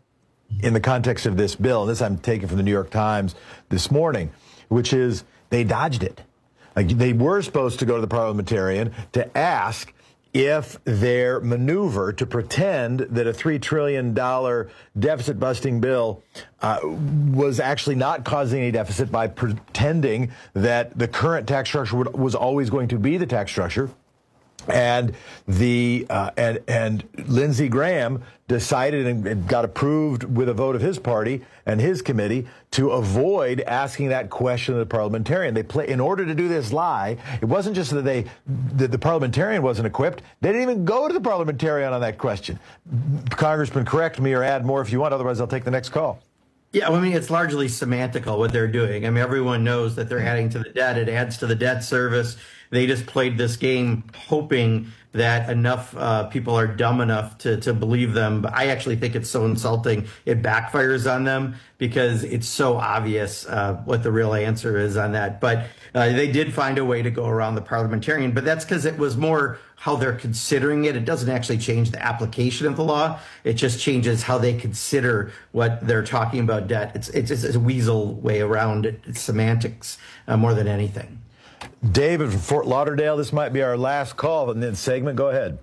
in the context of this bill, and this I'm taking from the New York Times this morning, which is they dodged it. Like, they were supposed to go to the parliamentarian to ask if their maneuver to pretend that a three trillion dollars deficit-busting bill uh, was actually not causing any deficit by pretending that the current tax structure would, was always going to be the tax structure. And the uh, and and Lindsey Graham decided and got approved with a vote of his party and his committee to avoid asking that question of the parliamentarian. They play in order to do this lie. It wasn't just that they that the parliamentarian wasn't equipped. They didn't even go to the parliamentarian on that question. Congressman, correct me or add more if you want. Otherwise, I'll take the next call. Yeah, I mean, it's largely semantical what they're doing. I mean, everyone knows that they're adding to the debt. It adds to the debt service. They just played this game hoping that enough uh, people are dumb enough to, to believe them. But I actually think it's so insulting. It backfires on them because it's so obvious uh, what the real answer is on that. But uh, they did find a way to go around the parliamentarian. But that's because it was more how they're considering it. It doesn't actually change the application of the law. It just changes how they consider what they're talking about debt. It's it's, it's a weasel way around it. It's semantics uh, more than anything. David from Fort Lauderdale, this might be our last call in this segment. Go ahead.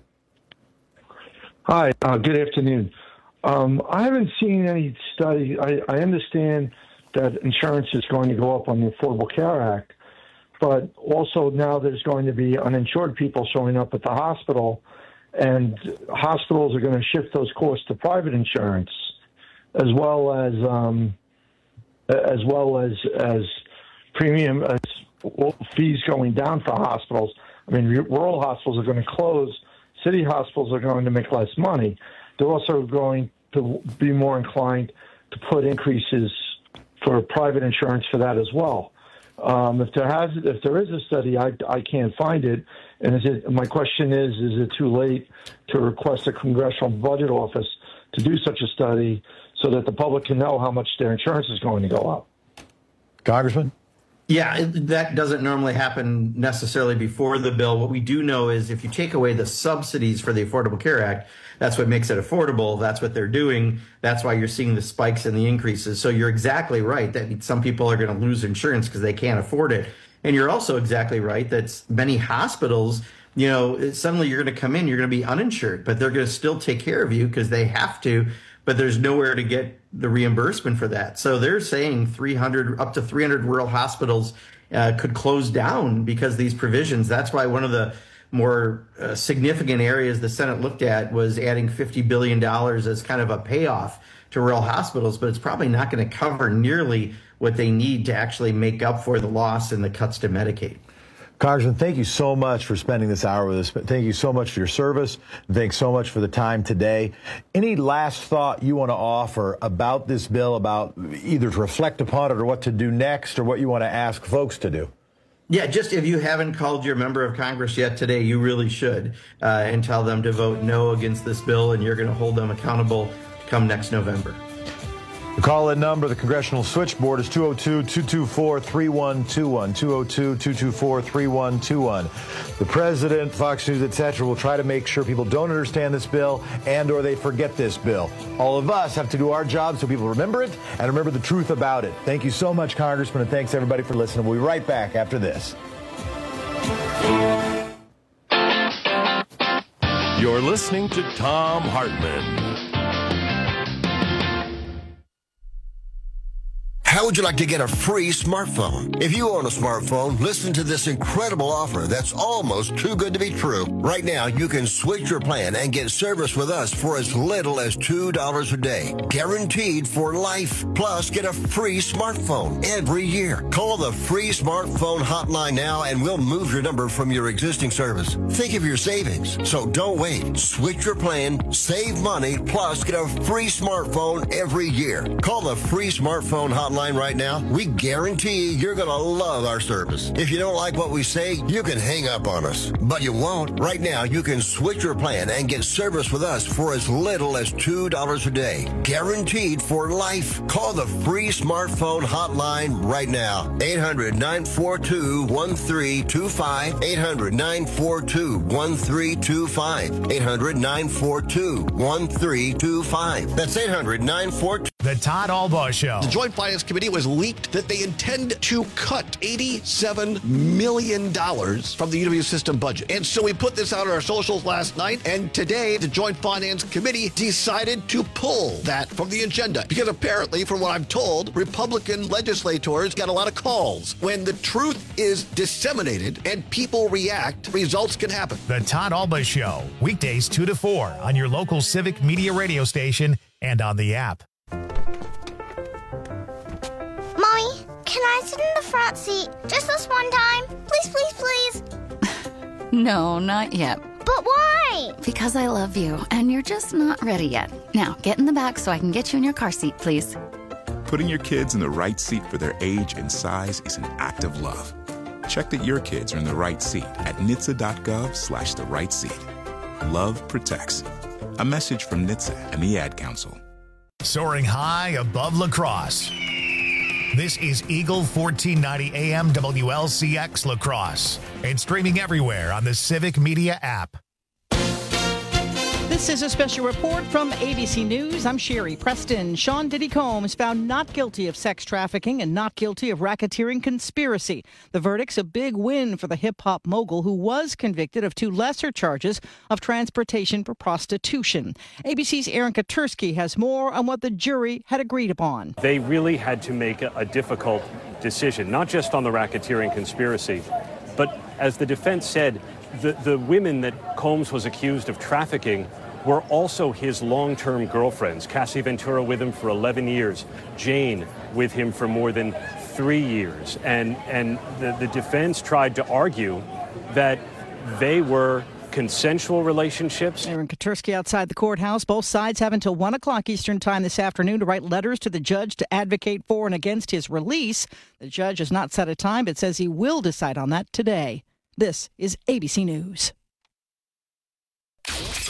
Hi, uh, good afternoon. Um, I haven't seen any study. I, I understand that insurance is going to go up on the Affordable Care Act, but also now there's going to be uninsured people showing up at the hospital, and hospitals are going to shift those costs to private insurance, as well as um, as well as as premium as fees going down for hospitals. I mean, rural hospitals are going to close. City hospitals are going to make less money. They're also going to be more inclined to put increases for private insurance for that as well. Um, if there has, if there is a study, I, I can't find it. And is it, my question is, is it too late to request a Congressional Budget Office to do such a study so that the public can know how much their insurance is going to go up? Congressman? Yeah, that doesn't normally happen necessarily before the bill. What we do know is if you take away the subsidies for the Affordable Care Act, that's what makes it affordable. That's what they're doing. That's why you're seeing the spikes and the increases. So you're exactly right that some people are going to lose insurance because they can't afford it. And you're also exactly right that many hospitals, you know, suddenly you're going to come in, you're going to be uninsured, but they're going to still take care of you because they have to. But there's nowhere to get the reimbursement for that. So they're saying three hundred, up to three hundred rural hospitals uh, could close down because of these provisions. That's why one of the more uh, significant areas the Senate looked at was adding fifty billion dollars as kind of a payoff to rural hospitals, but it's probably not going to cover nearly what they need to actually make up for the loss in the cuts to Medicaid. Congressman, thank you so much for spending this hour with us. Thank you so much for your service. Thanks so much for the time today. Any last thought you want to offer about this bill, about either to reflect upon it or what to do next, or what you want to ask folks to do? Yeah, just if you haven't called your member of Congress yet today, you really should, uh, and tell them to vote no against this bill, and you're going to hold them accountable come next November. The call-in number, the Congressional Switchboard, is two oh two, two two four, three one two one, two oh two, two two four, three one two one. The president, Fox News, et cetera, will try to make sure people don't understand this bill and or they forget this bill. All of us have to do our job so people remember it and remember the truth about it. Thank you so much, Congressman, and thanks, everybody, for listening. We'll be right back after this. You're listening to Thom Hartmann. How would you like to get a free smartphone? If you own a smartphone, listen to this incredible offer that's almost too good to be true. Right now, you can switch your plan and get service with us for as little as two dollars a day. Guaranteed for life. Plus, get a free smartphone every year. Call the free smartphone hotline now and we'll move your number from your existing service. Think of your savings. So don't wait. Switch your plan, save money, plus get a free smartphone every year. Call the free smartphone hotline right now. We guarantee you're going to love our service. If you don't like what we say, you can hang up on us. But you won't. Right now, you can switch your plan and get service with us for as little as two dollars a day. Guaranteed for life. Call the free smartphone hotline right now. eight hundred, nine four two, one three two five. eight hundred, nine four two, one three two five. eight hundred, nine four two, one three two five. That's eight hundred, nine four two, The Todd Albaugh Show. The Joint Finance Committee was leaked that they intend to cut eighty-seven million dollars from the U W system budget. And so we put this out on our socials last night, and today the Joint Finance Committee decided to pull that from the agenda. Because apparently, from what I'm told, Republican legislators got a lot of calls. When the truth is disseminated and people react, results can happen. The Todd Albaugh Show, weekdays two to four on your local Civic Media radio station and on the app. Mommy, can I sit in the front seat just this one time? Please, please, please. No, not yet. But why? Because I love you, and you're just not ready yet. Now, get in the back so I can get you in your car seat, please. Putting your kids in the right seat for their age and size is an act of love. Check that your kids are in the right seat at N H T S A dot gov slash the right seat. Love protects. A message from N H T S A and the Ad Council. Soaring high above La Crosse. This is Eagle fourteen ninety A M W L C X La Crosse and streaming everywhere on the Civic Media app. This is a special report from A B C News. I'm Sherry Preston. Sean Diddy Combs found not guilty of sex trafficking and not guilty of racketeering conspiracy. The verdict's a big win for the hip-hop mogul who was convicted of two lesser charges of transportation for prostitution. A B C's Aaron Katursky has more on what the jury had agreed upon. They really had to make a, a difficult decision, not just on the racketeering conspiracy, but as the defense said, the, the women that Combs was accused of trafficking were also his long-term girlfriends. Cassie Ventura with him for eleven years, Jane with him for more than three years. And, and the, the defense tried to argue that they were consensual relationships. Aaron Katursky outside the courthouse. Both sides have until one o'clock Eastern time this afternoon to write letters to the judge to advocate for and against his release. The judge has not set a time, but says he will decide on that today. This is A B C News.